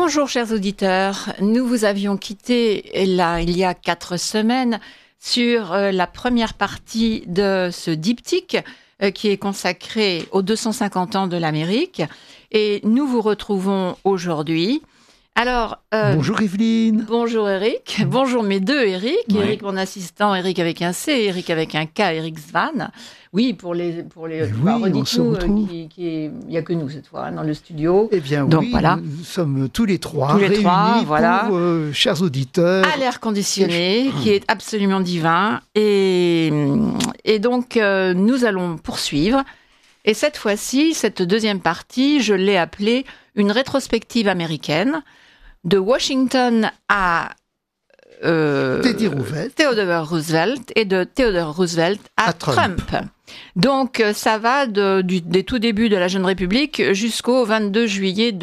Bonjour chers auditeurs, nous vous avions quitté là il y a 4 semaines sur la première partie de ce diptyque qui est consacré aux 250 ans de l'Amérique et nous vous retrouvons aujourd'hui. Alors, bonjour Evelyne. Bonjour Eric. Bonjour mes deux Eric. Oui. Eric mon assistant, Eric avec un C, Eric avec un K, Eric Svan. Oui, pour les redites-nous, il n'y a que nous cette fois dans le studio. Eh bien donc, oui, voilà. Nous sommes tous les trois réunis voilà. Pour, chers auditeurs. À l'air conditionné, qui est absolument divin. Et donc, nous allons poursuivre. Et cette fois-ci, cette deuxième partie, je l'ai appelée une rétrospective américaine de Washington à Theodore Roosevelt et de Theodore Roosevelt à Trump. Donc, ça va des tout débuts de la Jeune République jusqu'au 4 juillet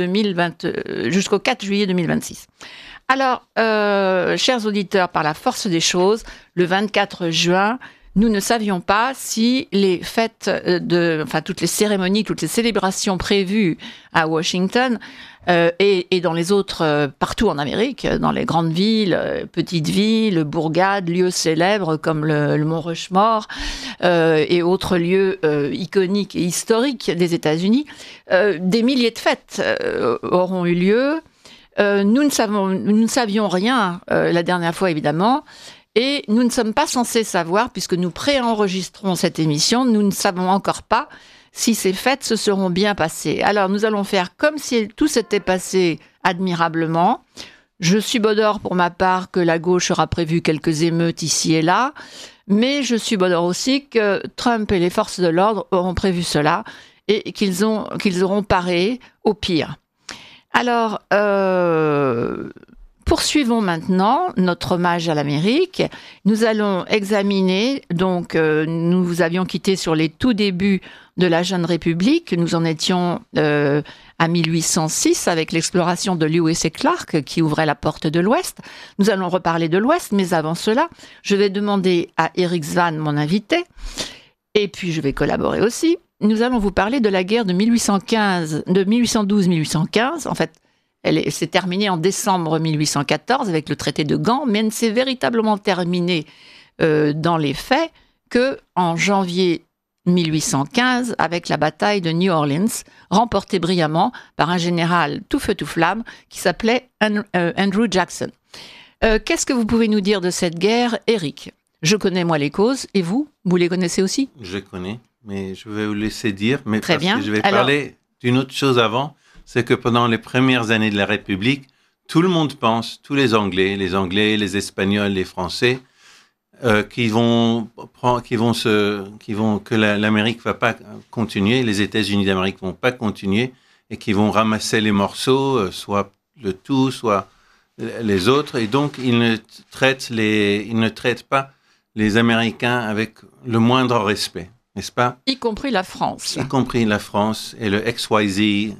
2026. Alors, chers auditeurs, par la force des choses, le 24 juin, nous ne savions pas si les fêtes toutes les cérémonies, toutes les célébrations prévues à Washington et dans les autres, partout en Amérique, dans les grandes villes, petites villes, bourgades, lieux célèbres comme le Mont Rushmore et autres lieux iconiques et historiques des États-Unis, des milliers de fêtes auront eu lieu. Nous ne savions rien la dernière fois, évidemment. Et nous ne sommes pas censés savoir, puisque nous préenregistrons cette émission, nous ne savons encore pas si ces fêtes se seront bien passées. Alors nous allons faire comme si tout s'était passé admirablement. Je subodore pour ma part que la gauche aura prévu quelques émeutes ici et là, mais je subodore aussi que Trump et les forces de l'ordre auront prévu cela et qu'ils auront paré au pire. Alors, poursuivons maintenant notre hommage à l'Amérique. Nous allons examiner, donc nous vous avions quitté sur les tout débuts de la Jeune République. Nous en étions à 1806 avec l'exploration de Lewis et Clark qui ouvrait la porte de l'Ouest. Nous allons reparler de l'Ouest, mais avant cela, je vais demander à Eric Svan, mon invité, et puis je vais collaborer aussi. Nous allons vous parler de la guerre de 1812-1815. En fait, elle s'est terminée en décembre 1814 avec le traité de Gand, mais elle ne s'est véritablement terminée dans les faits qu'en janvier 1815 avec la bataille de New Orleans, remportée brillamment par un général tout feu tout flamme qui s'appelait Andrew Jackson. Qu'est-ce que vous pouvez nous dire de cette guerre, Eric ? Je connais moi les causes, et vous les connaissez aussi ? Je connais, mais je vais vous laisser dire, mais Très bien. Que je vais parler d'une autre chose avant. C'est que pendant les premières années de la République, tout le monde pense, tous les Anglais, les Espagnols, les Français, que l'Amérique va pas continuer, les États-Unis d'Amérique vont pas continuer et qui vont ramasser les morceaux, soit le tout, soit les autres, et donc ils ne traitent pas les Américains avec le moindre respect. N'est-ce pas ? Y compris la France. Y compris la France et le XYZ,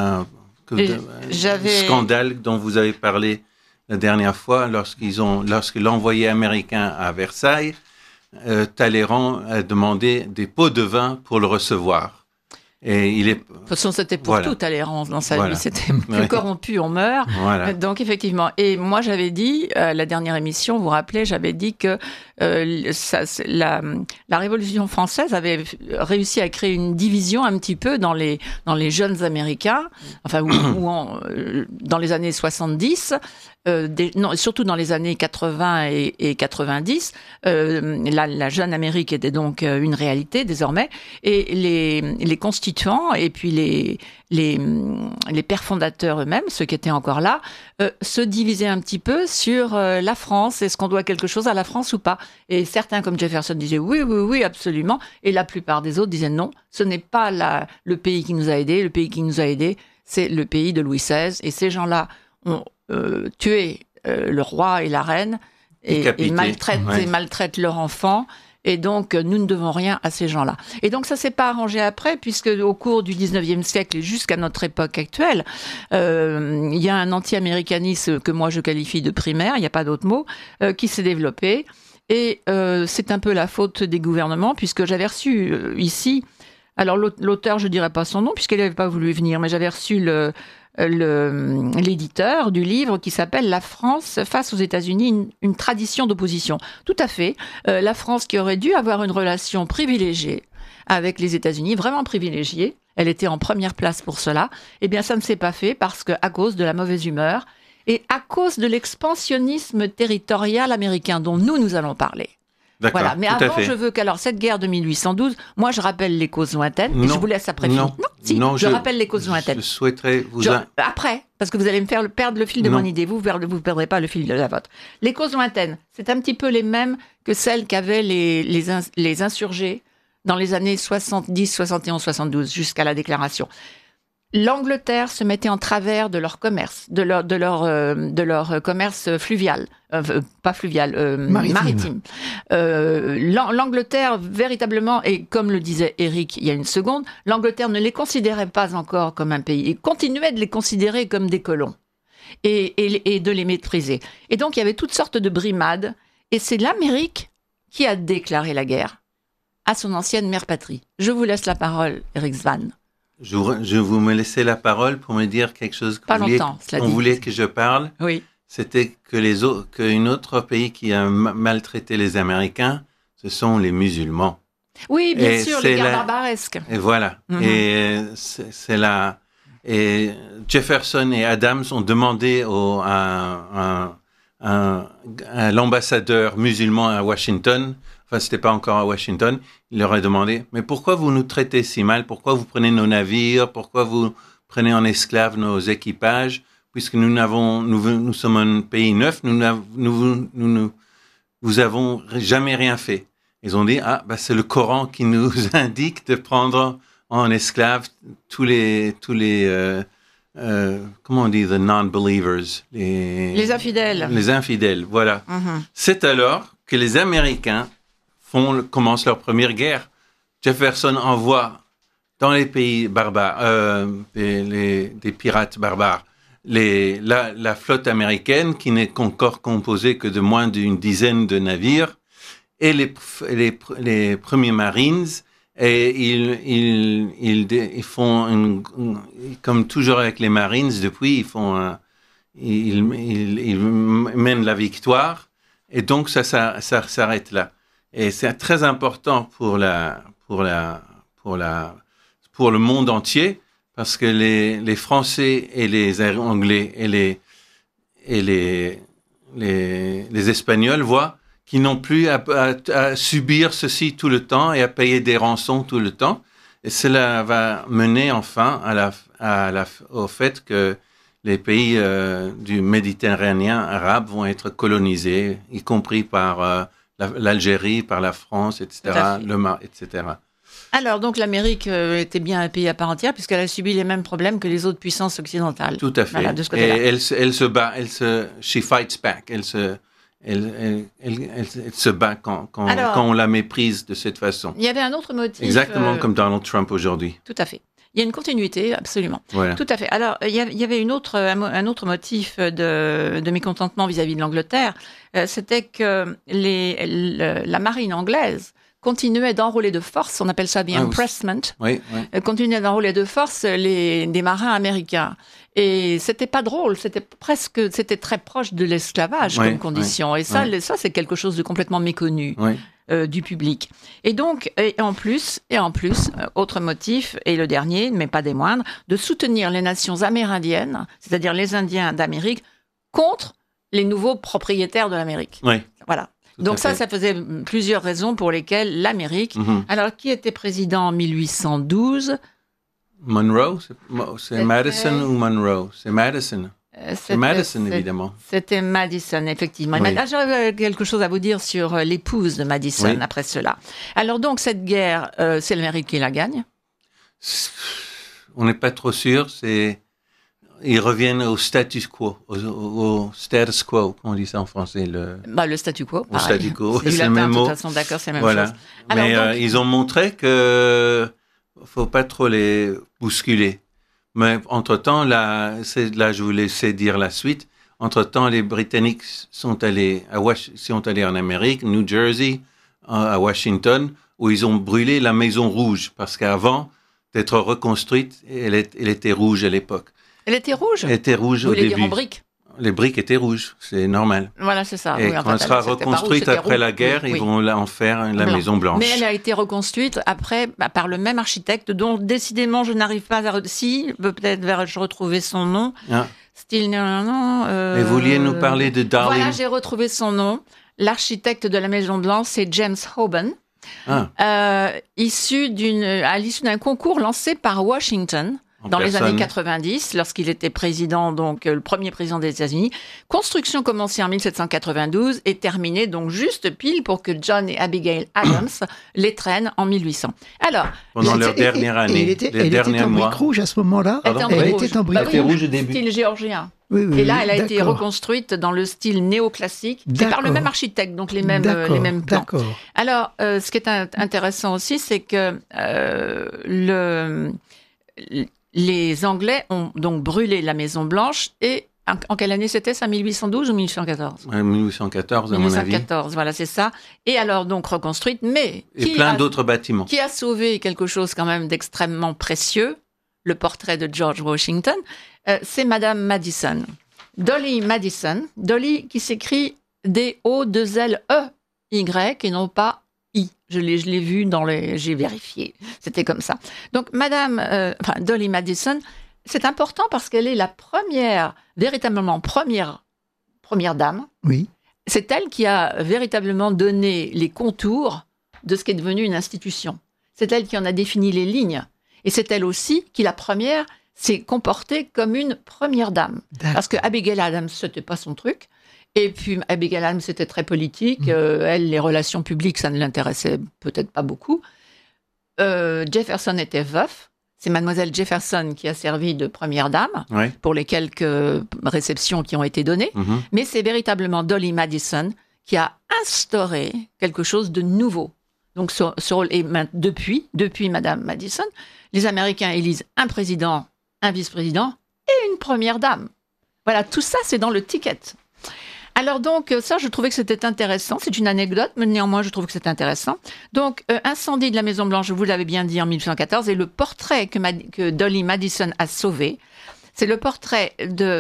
scandale dont vous avez parlé la dernière fois lorsque l'envoyé américain à Versailles, Talleyrand a demandé des pots de vin pour le recevoir. Et de toute façon, c'était pour tout Talleyrand dans sa vie. C'était plus corrompu, on meurt. Voilà. Donc, effectivement. Et moi, j'avais dit, la dernière émission, vous vous rappelez, j'avais dit que la Révolution française avait réussi à créer une division un petit peu dans les jeunes Américains, enfin, dans les années 70, surtout dans les années 80 et 90, la jeune Amérique était donc une réalité désormais, et les constituants et puis les pères fondateurs eux-mêmes, ceux qui étaient encore là, se divisaient un petit peu sur la France. Est-ce qu'on doit quelque chose à la France ou pas ? Et certains, comme Jefferson, disaient oui, absolument. Et la plupart des autres disaient non, ce n'est pas le pays qui nous a aidés. Le pays qui nous a aidés, c'est le pays de Louis XVI. Et ces gens-là ont tué le roi et la reine et maltraitent leurs enfants. Et donc, nous ne devons rien à ces gens-là. Et donc, ça s'est pas arrangé après, puisque au cours du 19e siècle et jusqu'à notre époque actuelle, il y a un anti-américanisme que moi je qualifie de primaire, il n'y a pas d'autre mot, qui s'est développé. Et c'est un peu la faute des gouvernements, puisque j'avais reçu ici... Alors, l'auteur, je dirais pas son nom, puisqu'elle n'avait pas voulu venir, mais j'avais reçu l'éditeur du livre qui s'appelle « La France face aux États-Unis, une tradition d'opposition ». Tout à fait. La France qui aurait dû avoir une relation privilégiée avec les États-Unis, vraiment privilégiée, elle était en première place pour cela, eh bien ça ne s'est pas fait parce qu'à cause de la mauvaise humeur et à cause de l'expansionnisme territorial américain dont nous allons parler. D'accord, voilà. Mais avant, je veux qu'alors cette guerre de 1812, moi je rappelle les causes lointaines, et je vous laisse après finir. Non, je rappelle les causes lointaines. Je souhaiterais après, parce que vous allez me faire perdre le fil de mon idée, vous ne perdrez pas le fil de la vôtre. Les causes lointaines, c'est un petit peu les mêmes que celles qu'avaient les insurgés dans les années 70, 71, 72, jusqu'à la déclaration. L'Angleterre se mettait en travers de leur commerce, de leur commerce fluvial, pas fluvial, maritime. L'Angleterre, véritablement, et comme le disait Éric il y a une seconde, l'Angleterre ne les considérait pas encore comme un pays, et continuait de les considérer comme des colons, et de les mépriser. Et donc, il y avait toutes sortes de brimades, et c'est l'Amérique qui a déclaré la guerre à son ancienne mère patrie. Je vous laisse la parole, Éric Svan. Je vous me laissez la parole pour me dire quelque chose qu'on voulait que je parle. Oui. C'était qu'un autre pays qui a maltraité les Américains, ce sont les musulmans. Oui, bien sûr, les guerres barbaresques. Et voilà. Et c'est là. Et Jefferson et Adams ont demandé à l'ambassadeur musulman à Washington. Enfin, c'était pas encore à Washington, il leur a demandé « Mais pourquoi vous nous traitez si mal? Pourquoi vous prenez nos navires? Pourquoi vous prenez en esclaves nos équipages? Puisque nous sommes un pays neuf, vous avons jamais rien fait. » Ils ont dit « c'est le Coran qui nous indique de prendre en esclaves tous les comment on dit, the non-believers, les infidèles. Les infidèles, voilà. C'est alors que les Américains commencent leur première guerre. Jefferson envoie dans les pays barbares, des pirates barbares, la flotte américaine qui n'est encore composée que de moins d'une dizaine de navires et les premiers Marines. Et ils font comme toujours avec les Marines depuis, ils mènent la victoire et donc ça s'arrête là. Et c'est très important pour le monde entier parce que les Français et les Anglais et les Espagnols voient qu'ils n'ont plus à subir ceci tout le temps et à payer des rançons tout le temps. Et cela va mener enfin au fait que les pays du Méditerranée arabe vont être colonisés, y compris par l'Algérie, par la France, etc., etc. Alors, donc, l'Amérique était bien un pays à part entière, puisqu'elle a subi les mêmes problèmes que les autres puissances occidentales. Tout à fait. Voilà, de ce côté-là. Et elle se bat, she fights back, elle se bat quand on la méprise de cette façon. Il y avait un autre motif. Exactement comme Donald Trump aujourd'hui. Tout à fait. Il y a une continuité, absolument. Voilà. Tout à fait. Alors, il y avait un autre motif de mécontentement vis-à-vis de l'Angleterre, c'était que la marine anglaise continuait d'enrôler de force, on appelle ça the impressment, continuait d'enrôler de force des marins américains. Et c'était pas drôle, c'était très proche de l'esclavage comme condition. Et ça, c'est quelque chose de complètement méconnu. Du public. Et donc, en plus, autre motif, et le dernier, mais pas des moindres, de soutenir les nations amérindiennes, c'est-à-dire les Indiens d'Amérique, contre les nouveaux propriétaires de l'Amérique. Oui. Voilà. Donc ça faisait plusieurs raisons pour lesquelles l'Amérique... Alors, qui était président en 1812 ? Monroe, c'est Madison ou Monroe? C'est Madison. C'est Madison, évidemment. C'était Madison, effectivement. Oui. J'avais quelque chose à vous dire sur l'épouse de Madison après cela. Alors donc, cette guerre, c'est l'Amérique qui la gagne? On n'est pas trop sûr. Ils reviennent au status quo, au status quo, on dit ça en français. Le statu quo, pareil. Au statu quo, c'est le même mot. De toute façon, d'accord, c'est la même chose. Alors, mais donc, ils ont montré que faut pas trop les bousculer. Mais entre-temps, là, je vous laissais dire la suite. Entre-temps, les Britanniques sont allés en Amérique, New Jersey, à Washington, où ils ont brûlé la Maison Rouge, parce qu'avant d'être reconstruite, elle était rouge à l'époque. Elle était rouge. Elle était rouge au début. Dire en briques. Les briques étaient rouges, c'est normal. Voilà, c'est ça. Et quand elle sera reconstruite après la guerre, ils vont en faire la Maison Blanche. Mais elle a été reconstruite après par le même architecte, dont décidément je n'arrive pas à... Si, peut-être je retrouver son nom. Ah. Style... Mais vous vouliez nous parler de Darling? Voilà, j'ai retrouvé son nom. L'architecte de la Maison Blanche, c'est James Hoban. Issu à l'issue d'un concours lancé par Washington dans les années 90, lorsqu'il était président, donc le premier président des États-Unis. Construction commencée en 1792 et terminée donc juste pile pour que John et Abigail Adams l'étrennent en 1800. Alors, pendant leur dernière année, elle était en briques rouges à ce moment-là. Elle était en briques rouges au début. Style géorgien. Oui, et là, elle a été reconstruite dans le style néoclassique, et par le même architecte, donc les mêmes plans. D'accord. Alors, ce qui est intéressant aussi, c'est que les Anglais ont donc brûlé la Maison Blanche, et en quelle année c'était ça, 1812 ou 1814 1814, à mon avis. 1814, voilà, c'est ça. Et alors, donc, reconstruite, mais... Et plein d'autres bâtiments. Qui a sauvé quelque chose quand même d'extrêmement précieux, le portrait de George Washington, c'est Madame Madison. Dolly Madison. Dolly qui s'écrit D-O-2-L-E-Y et non pas I. Je l'ai vu j'ai vérifié. C'était comme ça. Donc, Dolly Madison, c'est important parce qu'elle est la véritablement première dame. Oui. C'est elle qui a véritablement donné les contours de ce qui est devenu une institution. C'est elle qui en a défini les lignes. Et c'est elle aussi qui, la première, s'est comportée comme une première dame. D'accord. Parce que Abigail Adams, c'était pas son truc. Et puis, Abigail Adams, c'était très politique. Elle, les relations publiques, ça ne l'intéressait peut-être pas beaucoup. Jefferson était veuf. C'est mademoiselle Jefferson qui a servi de première dame pour les quelques réceptions qui ont été données. Mm-hmm. Mais c'est véritablement Dolly Madison qui a instauré quelque chose de nouveau. Donc, et depuis Madame Madison, les Américains élisent un président, un vice-président et une première dame. Voilà, tout ça, c'est dans le ticket. Alors donc, ça, je trouvais que c'était intéressant. C'est une anecdote, mais néanmoins, je trouve que c'est intéressant. Donc, incendie de la Maison-Blanche, je vous l'avais bien dit, en 1814, et le portrait que Dolly Madison a sauvé, c'est le portrait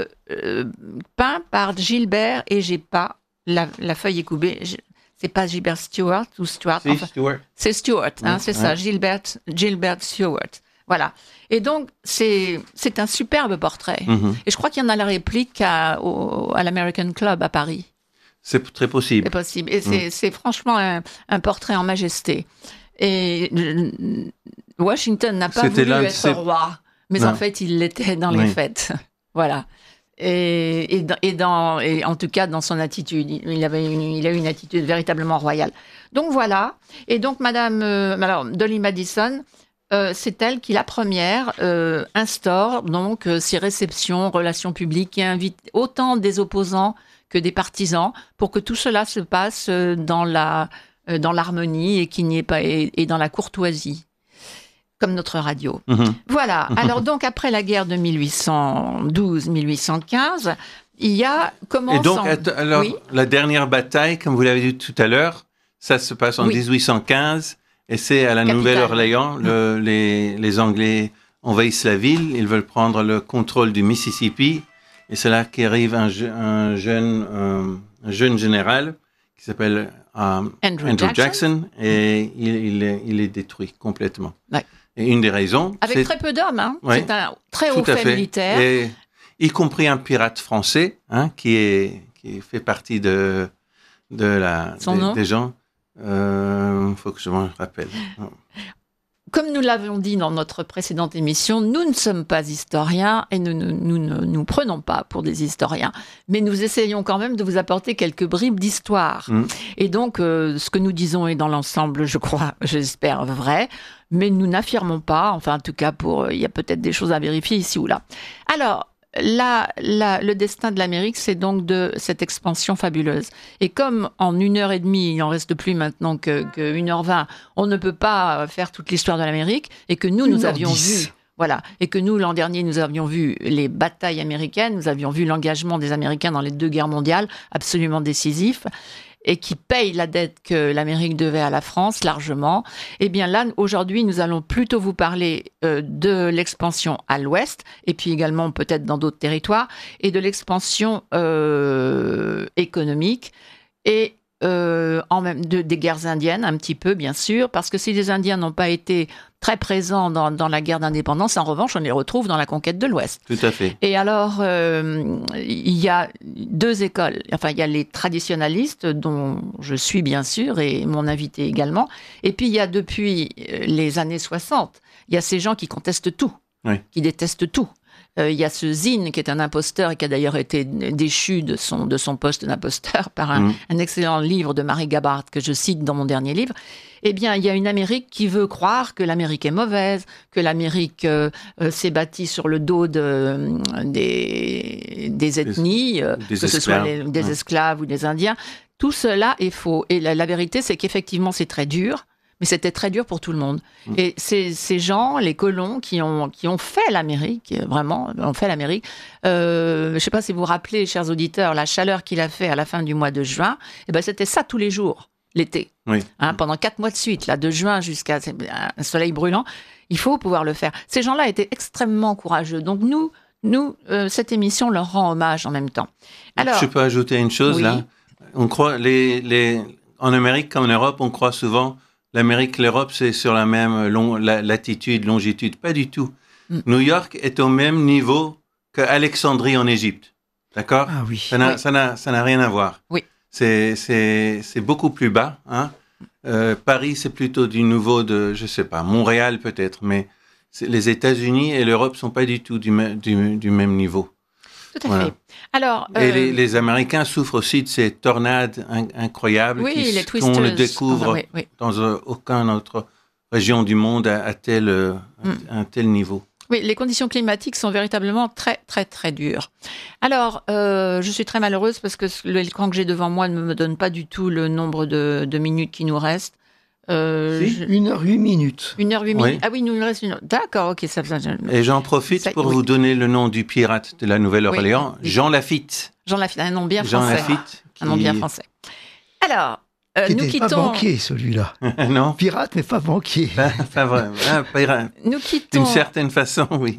peint par Gilbert, et j'ai pas, la feuille est coupée, c'est pas Gilbert Stuart ou Stuart. C'est Stuart. C'est Stuart, c'est ça, Gilbert Stuart. Voilà. Et donc, c'est un superbe portrait. Mm-hmm. Et je crois qu'il y en a la réplique à l'American Club à Paris. C'est très possible. C'est possible. Et c'est franchement un portrait en majesté. Et Washington n'a pas voulu être roi, mais en fait, il l'était dans les fêtes. Voilà. Et en tout cas, dans son attitude, il a eu une attitude véritablement royale. Donc voilà. Et donc, Dolly Madison, c'est elle qui, la première, instaure donc ces réceptions, relations publiques, qui invite autant des opposants que des partisans pour que tout cela se passe dans l'harmonie et qu'il n'y ait pas et dans la courtoisie, comme notre radio. Mm-hmm. Voilà. Alors donc après la guerre de 1812-1815, il y a Et donc la dernière bataille, comme vous l'avez dit tout à l'heure, ça se passe en 1815. Et c'est à la Nouvelle-Orléans, les Anglais envahissent la ville, ils veulent prendre le contrôle du Mississippi, et c'est là qu'arrive un jeune général qui s'appelle Andrew Jackson, et il est détruit complètement. Ouais. Et une des raisons... Avec très peu d'hommes, c'est un très haut fait militaire. Et, y compris un pirate français, qui fait partie des gens... faut que je m'en rappelle. Comme nous l'avons dit dans notre précédente émission, nous ne sommes pas historiens et nous ne nous prenons pas pour des historiens. Mais nous essayons quand même de vous apporter quelques bribes d'histoire. Et donc, ce que nous disons est dans l'ensemble, j'espère, vrai. Mais nous n'affirmons pas, enfin en tout cas, il y a peut-être des choses à vérifier ici ou là. Alors, le destin de l'Amérique, c'est donc de cette expansion fabuleuse. Et comme en 1h30, il n'en reste plus maintenant que 1h20, on ne peut pas faire toute l'histoire de l'Amérique, et que nous avions vu... Voilà. Et que nous, l'an dernier, nous avions vu les batailles américaines, nous avions vu l'engagement des Américains dans les 2 guerres mondiales, absolument décisif. et qui paye la dette que l'Amérique devait à la France largement, eh bien là, aujourd'hui, nous allons plutôt vous parler de l'expansion à l'ouest, et puis également peut-être dans d'autres territoires, et de l'expansion économique, et des guerres indiennes, un petit peu, bien sûr, parce que si les Indiens n'ont pas été très présents dans la guerre d'indépendance, en revanche, on les retrouve dans la conquête de l'Ouest. Tout à fait. Et alors, il y a deux écoles. Enfin, il y a les traditionalistes, dont je suis bien sûr, et mon invité également. Et puis, il y a depuis les années 60, il y a ces gens qui contestent tout, qui détestent tout. Il y a ce Zinn qui est un imposteur et qui a d'ailleurs été déchu de son poste d'imposteur par un excellent livre de Marie Gabart que je cite dans mon dernier livre. Eh bien, il y a une Amérique qui veut croire que l'Amérique est mauvaise, que l'Amérique s'est bâtie sur le dos des ethnies, que ce soit des esclaves ou des Indiens. Tout cela est faux. Et la vérité, c'est qu'effectivement, c'est très dur. Mais c'était très dur pour tout le monde. Et ces gens, les colons qui ont fait l'Amérique, vraiment, ont fait l'Amérique. Je ne sais pas si vous vous rappelez, chers auditeurs, la chaleur qu'il a fait à la fin du mois de juin. Eh ben, c'était ça tous les jours, l'été. Pendant 4 mois de suite, là, de juin jusqu'à un soleil brûlant. Il faut pouvoir le faire. Ces gens-là étaient extrêmement courageux. Donc nous, cette émission leur rend hommage en même temps. Alors, je peux ajouter une chose là. On croit en Amérique comme en Europe, on croit souvent. L'Amérique, l'Europe, c'est sur la même latitude, longitude. Pas du tout. New York est au même niveau qu'Alexandrie en Égypte. D'accord ? Ah oui. Ça n'a rien à voir. Oui. C'est beaucoup plus bas. Hein. Paris, c'est plutôt du niveau de, je sais pas, Montréal peut-être. Mais les États-Unis et l'Europe sont pas du tout du même niveau. Tout à fait. Alors, et les Américains souffrent aussi de ces tornades incroyables qu'on ne découvre dans aucune autre région du monde à un tel niveau. Oui, les conditions climatiques sont véritablement très, très, très dures. Alors, je suis très malheureuse parce que l'écran que j'ai devant moi ne me donne pas du tout le nombre de minutes qui nous restent. 1h08 minutes. 1h08 minutes. Oui. Ah oui, il nous reste 1 heure. D'accord, ok. Et j'en profite pour vous donner le nom du pirate de la Nouvelle-Orléans, Jean Lafitte. Jean Lafitte, un nom bien français. Jean Lafitte. Un nom bien français. Alors, nous quittons... pas banquier, celui-là. Non. Pirate, mais pas banquier. Pas vrai. Pirate. Nous quittons... D'une certaine façon, oui.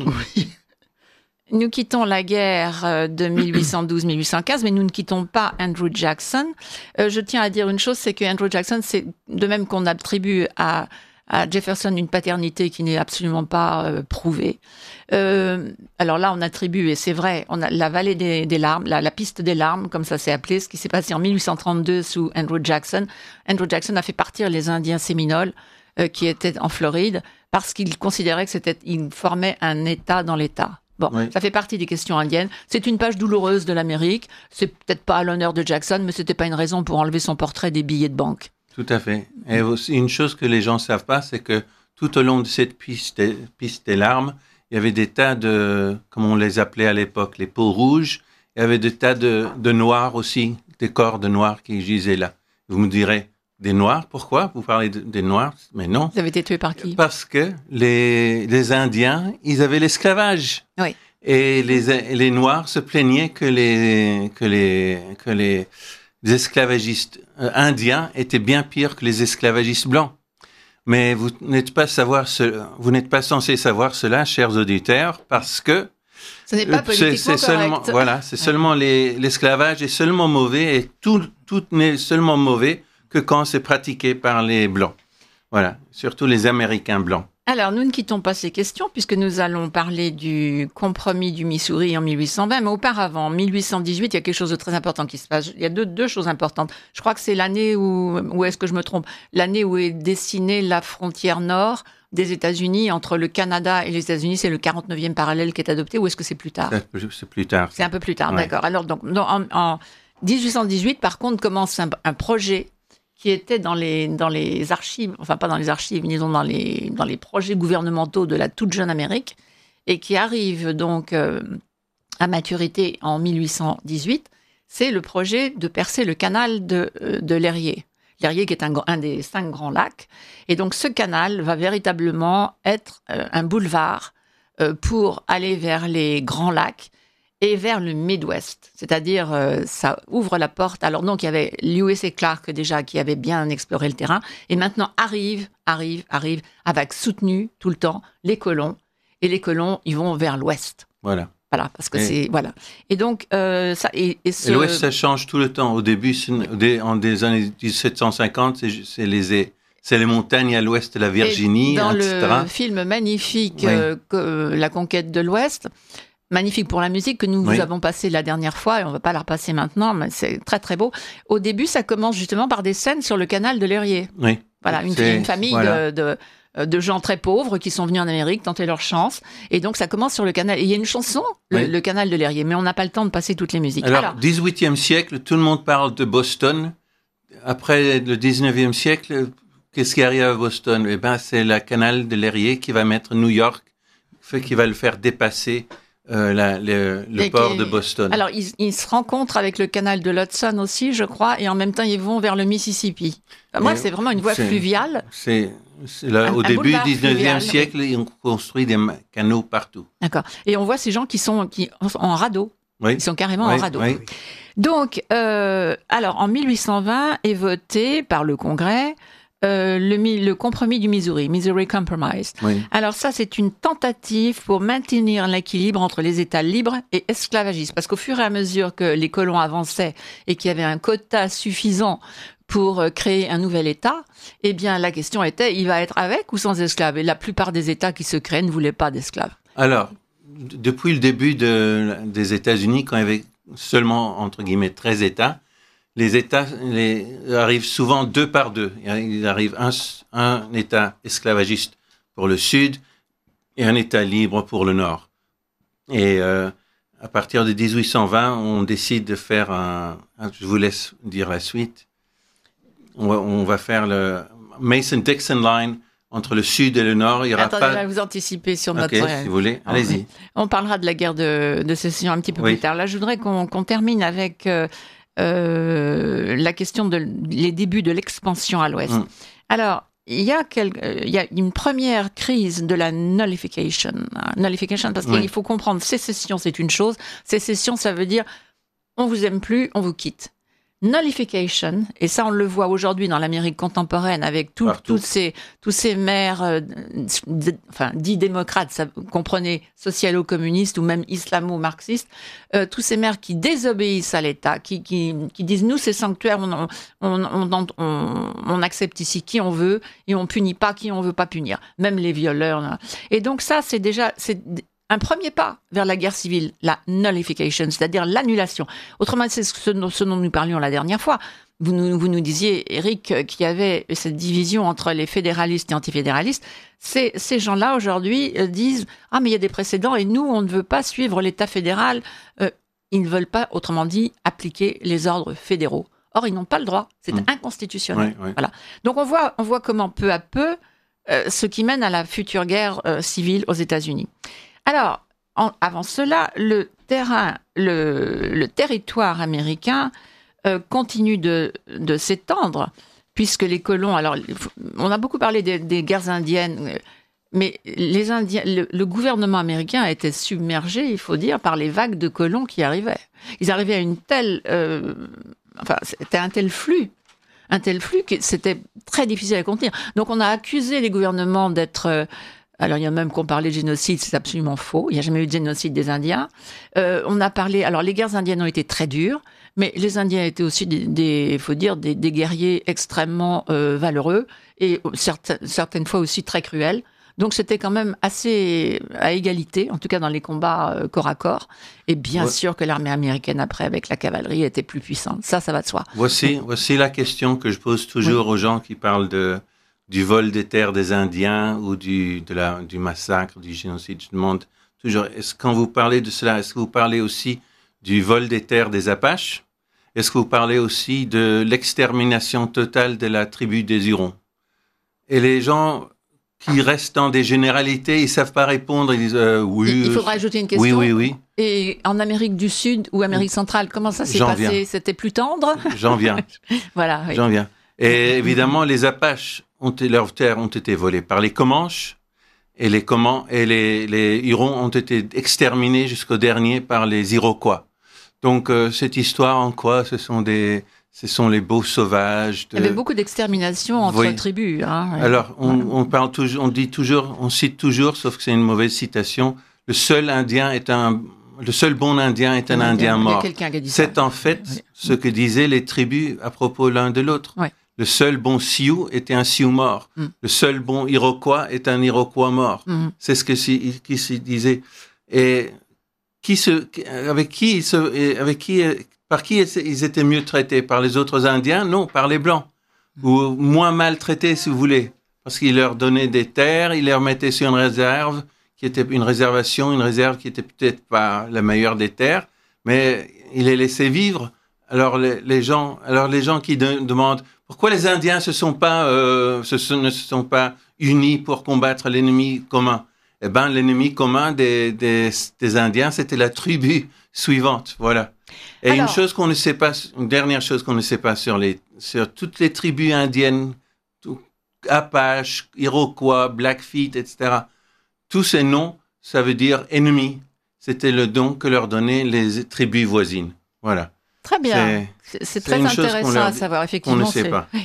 Nous quittons la guerre de 1812-1815, mais nous ne quittons pas Andrew Jackson. Je tiens à dire une chose, c'est que Andrew Jackson, c'est de même qu'on attribue à Jefferson une paternité qui n'est absolument pas prouvée. Alors là, on attribue, et c'est vrai, on a la vallée des larmes, la piste des larmes, comme ça s'est appelé, ce qui s'est passé en 1832 sous Andrew Jackson. Andrew Jackson a fait partir les Indiens Séminoles qui étaient en Floride parce qu'il considérait qu'ils formaient un État dans l'État. Bon, ça fait partie des questions indiennes. C'est une page douloureuse de l'Amérique. C'est peut-être pas à l'honneur de Jackson, mais c'était pas une raison pour enlever son portrait des billets de banque. Tout à fait. Et aussi, une chose que les gens savent pas, c'est que tout au long de cette piste des larmes, il y avait des tas de, comme on les appelait à l'époque, les peaux rouges. Il y avait des tas de noirs aussi, des corps de noirs qui gisaient là. Vous me direz, des noirs, pourquoi ? Vous parlez des noirs, mais non. Vous avez été tués par qui ? Parce que les Indiens, ils avaient l'esclavage. Oui. Et les Noirs se plaignaient que les esclavagistes indiens étaient bien pires que les esclavagistes blancs. Mais vous n'êtes pas censé savoir cela, chers auditeurs, parce que ce n'est pas politiquement correct. Voilà, c'est seulement l'esclavage est seulement mauvais et tout n'est seulement mauvais que quand c'est pratiqué par les blancs. Voilà, surtout les Américains blancs. Alors, nous ne quittons pas ces questions puisque nous allons parler du compromis du Missouri en 1820, mais auparavant, en 1818, il y a quelque chose de très important qui se passe. Il y a deux choses importantes. Je crois que c'est l'année où est-ce que je me trompe ? L'année où est dessinée la frontière nord des États-Unis entre le Canada et les États-Unis, c'est le 49e parallèle qui est adopté, ou est-ce que c'est plus tard ? C'est plus tard. C'est un peu plus tard, d'accord. Alors, donc, en 1818, par contre, commence un projet qui était dans les archives, enfin pas dans les archives, disons dans les projets gouvernementaux de la toute jeune Amérique, et qui arrive donc à maturité en 1818, c'est le projet de percer le canal de l'Erie. L'Erie qui est un des 5 grands lacs. Et donc ce canal va véritablement être un boulevard pour aller vers les grands lacs et vers le Midwest. C'est-à-dire, ça ouvre la porte. Alors donc, il y avait Lewis et Clark déjà qui avaient bien exploré le terrain. Et maintenant arrive, avec soutenu tout le temps, les colons. Et les colons, ils vont vers l'Ouest. Voilà. Voilà, parce que c'est... Voilà. Et donc, ça... Et l'Ouest, ça change tout le temps. Au début, en des années 1750, c'est les montagnes à l'ouest de la Virginie, dans etc. Le film magnifique, La conquête de l'Ouest, magnifique pour la musique, que nous avons passé la dernière fois, et on ne va pas la repasser maintenant, mais c'est très très beau. Au début, ça commence justement par des scènes sur le canal de l'Erie. Oui. Voilà, une famille de gens très pauvres qui sont venus en Amérique tenter leur chance. Et donc, ça commence sur le canal. Et il y a une chanson, le canal de l'Erie, mais on n'a pas le temps de passer toutes les musiques. Alors, 18e siècle, tout le monde parle de Boston. Après le 19e siècle, qu'est-ce qui arrive à Boston? Eh ben, c'est le canal de l'Erie qui va mettre New York, qui va le faire dépasser le port de Boston. Alors, ils se rencontrent avec le canal de l'Hudson aussi, je crois, et en même temps, ils vont vers le Mississippi. Moi, c'est vraiment une voie fluviale. Au début du 19e siècle, ils ont construit des canaux partout. D'accord. Et on voit ces gens qui sont en radeau. Oui. Ils sont carrément en radeau. Oui. Donc, alors, en 1820 est voté par le Congrès le compromis du Missouri Compromise. Oui. Alors ça, c'est une tentative pour maintenir l'équilibre entre les États libres et esclavagistes. Parce qu'au fur et à mesure que les colons avançaient et qu'il y avait un quota suffisant pour créer un nouvel État, eh bien, la question était, il va être avec ou sans esclaves? Et la plupart des États qui se créent ne voulaient pas d'esclaves. Alors, depuis le début des États-Unis, quand il y avait seulement, entre guillemets, 13 États, les États arrivent souvent deux par deux. Il arrive un État esclavagiste pour le Sud et un État libre pour le Nord. Et à partir de 1820, on décide de faire je vous laisse dire la suite. On va faire le Mason-Dixon Line entre le Sud et le Nord. Il y aura Attendez, vous anticipez sur notre... Ok, si vous voulez, allez-y. On parlera de la guerre de sécession un petit peu plus tard. Là, je voudrais qu'on termine avec... la question les débuts de l'expansion à l'Ouest. Alors, il y a une première crise de la nullification parce qu'il faut comprendre, sécession, c'est une chose. Sécession, ça veut dire on vous aime plus, on vous quitte. Nullification, et ça on le voit aujourd'hui dans l'Amérique contemporaine avec tous ces maires dits démocrates, ça, comprenez, socialo-communistes ou même islamo-marxistes, tous ces maires qui désobéissent à l'État, qui disent nous c'est sanctuaire, on accepte ici qui on veut et on punit pas qui on veut pas punir, même les violeurs. Là. Et donc ça c'est un premier pas vers la guerre civile, la nullification, c'est-à-dire l'annulation. Autrement, c'est ce dont nous parlions la dernière fois. Vous nous disiez, Eric, qu'il y avait cette division entre les fédéralistes et antifédéralistes. Ces gens-là, aujourd'hui, disent « Ah, mais il y a des précédents et nous, on ne veut pas suivre l'État fédéral. » Ils ne veulent pas, autrement dit, appliquer les ordres fédéraux. Or, ils n'ont pas le droit. C'est inconstitutionnel. Oui. Voilà. Donc, on voit comment, peu à peu, ce qui mène à la future guerre civile aux États-Unis. Alors, avant cela, le territoire américain continue de s'étendre, puisque les colons... Alors, on a beaucoup parlé des guerres indiennes, mais les Indiens, le gouvernement américain a été submergé, il faut dire, par les vagues de colons qui arrivaient. Ils arrivaient à une telle... c'était un tel flux que c'était très difficile à contenir. Donc, on a accusé les gouvernements d'être... Alors, il y a même qu'on parlait de génocide, c'est absolument faux. Il n'y a jamais eu de génocide des Indiens. On a parlé... Alors, les guerres indiennes ont été très dures, mais les Indiens étaient aussi il faut dire, des guerriers extrêmement valeureux et certaines fois aussi très cruels. Donc, c'était quand même assez à égalité, en tout cas dans les combats corps à corps. Et bien sûr que l'armée américaine, après, avec la cavalerie, était plus puissante. Ça va de soi. Voici la question que je pose toujours aux gens qui parlent du vol des terres des Indiens ou du massacre, du génocide. Je demande toujours, quand vous parlez de cela, est-ce que vous parlez aussi du vol des terres des Apaches? Est-ce que vous parlez aussi de l'extermination totale de la tribu des Hurons? Et les gens qui restent dans des généralités, ils ne savent pas répondre, ils disent oui. Il faudra ajouter une question. Oui. Et en Amérique du Sud ou Amérique centrale, comment ça s'est passé? C'était plus tendre? J'en viens. Voilà. Oui. J'en viens. Et évidemment, les Apaches, leurs terres ont été volées par les Comanches. et les Hurons ont été exterminés jusqu'au dernier par les Iroquois. Donc cette histoire en quoi ce sont les beaux sauvages. Il y avait beaucoup d'extermination entre tribus. Hein, alors on cite toujours, sauf que c'est une mauvaise citation. Le seul bon Indien est un Indien mort. Il y a quelqu'un qui a dit c'est ça. En fait ce que disaient les tribus à propos l'un de l'autre. Oui. Le seul bon Sioux était un Sioux mort. Le seul bon Iroquois est un Iroquois mort. C'est ce qui se disait. Et par qui ils étaient mieux traités? Par les autres Indiens? Non, par les Blancs. Ou moins maltraités, si vous voulez. Parce qu'ils leur donnaient des terres, ils les remettaient sur une réserve, qui était une réserve qui était peut-être pas la meilleure des terres, mais ils les laissaient vivre. Alors les gens qui demandent pourquoi les Indiens ne se sont pas unis pour combattre l'ennemi commun. Eh ben, l'ennemi commun des Indiens, c'était la tribu suivante, voilà. Et une dernière chose qu'on ne sait pas sur toutes les tribus indiennes, Apache, Iroquois, Blackfeet, etc. Tous ces noms, ça veut dire ennemi. C'était le nom que leur donnaient les tribus voisines, voilà. Très bien. C'est très intéressant à savoir, effectivement. On ne sait pas.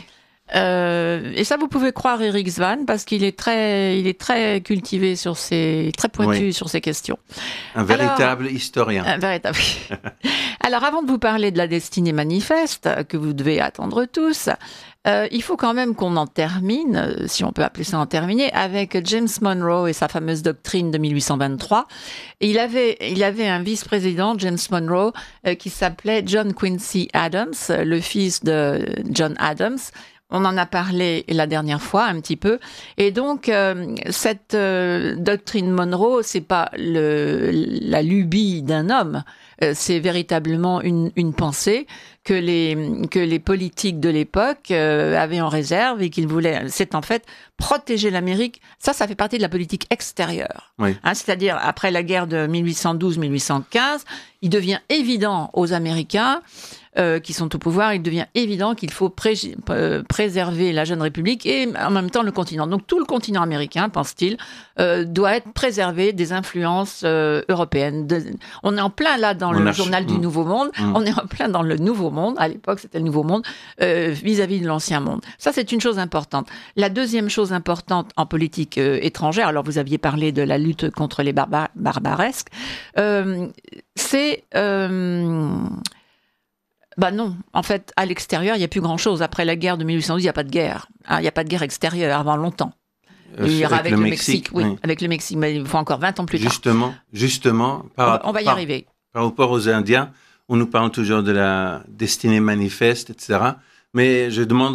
Et ça, vous pouvez croire Eric Svan parce qu'il est très cultivé très pointu sur ces questions. Un véritable historien. Un véritable. Alors, avant de vous parler de la destinée manifeste que vous devez attendre tous, il faut quand même qu'on en termine, si on peut appeler ça en terminer, avec James Monroe et sa fameuse doctrine de 1823. Et il avait un vice-président, James Monroe, qui s'appelait John Quincy Adams, le fils de John Adams. On en a parlé la dernière fois un petit peu. Et donc, cette doctrine Monroe, c'est pas la lubie d'un homme. C'est véritablement une pensée que les politiques de l'époque avaient en réserve et qu'ils voulaient. C'est en fait protéger l'Amérique. Ça fait partie de la politique extérieure. Oui. C'est-à-dire, après la guerre de 1812-1815, il devient évident aux Américains qui sont au pouvoir, il devient évident qu'il faut préserver la jeune République et en même temps le continent. Donc tout le continent américain, pense-t-il, doit être préservé des influences européennes. On est en plein là dans le journal du Nouveau Monde, on est en plein dans le Nouveau Monde, à l'époque c'était le Nouveau Monde, vis-à-vis de l'Ancien Monde. Ça c'est une chose importante. La deuxième chose importante en politique étrangère, alors vous aviez parlé de la lutte contre les barbaresques, c'est... non, en fait, à l'extérieur, il n'y a plus grand-chose. Après la guerre de 1812, il n'y a pas de guerre. Il n'y a pas de guerre extérieure avant longtemps. Avec le Mexique, oui. Avec le Mexique, mais il faut encore 20 ans plus tard. Justement, on va y arriver. Par rapport aux Indiens, on nous parle toujours de la destinée manifeste, etc. Mais je demande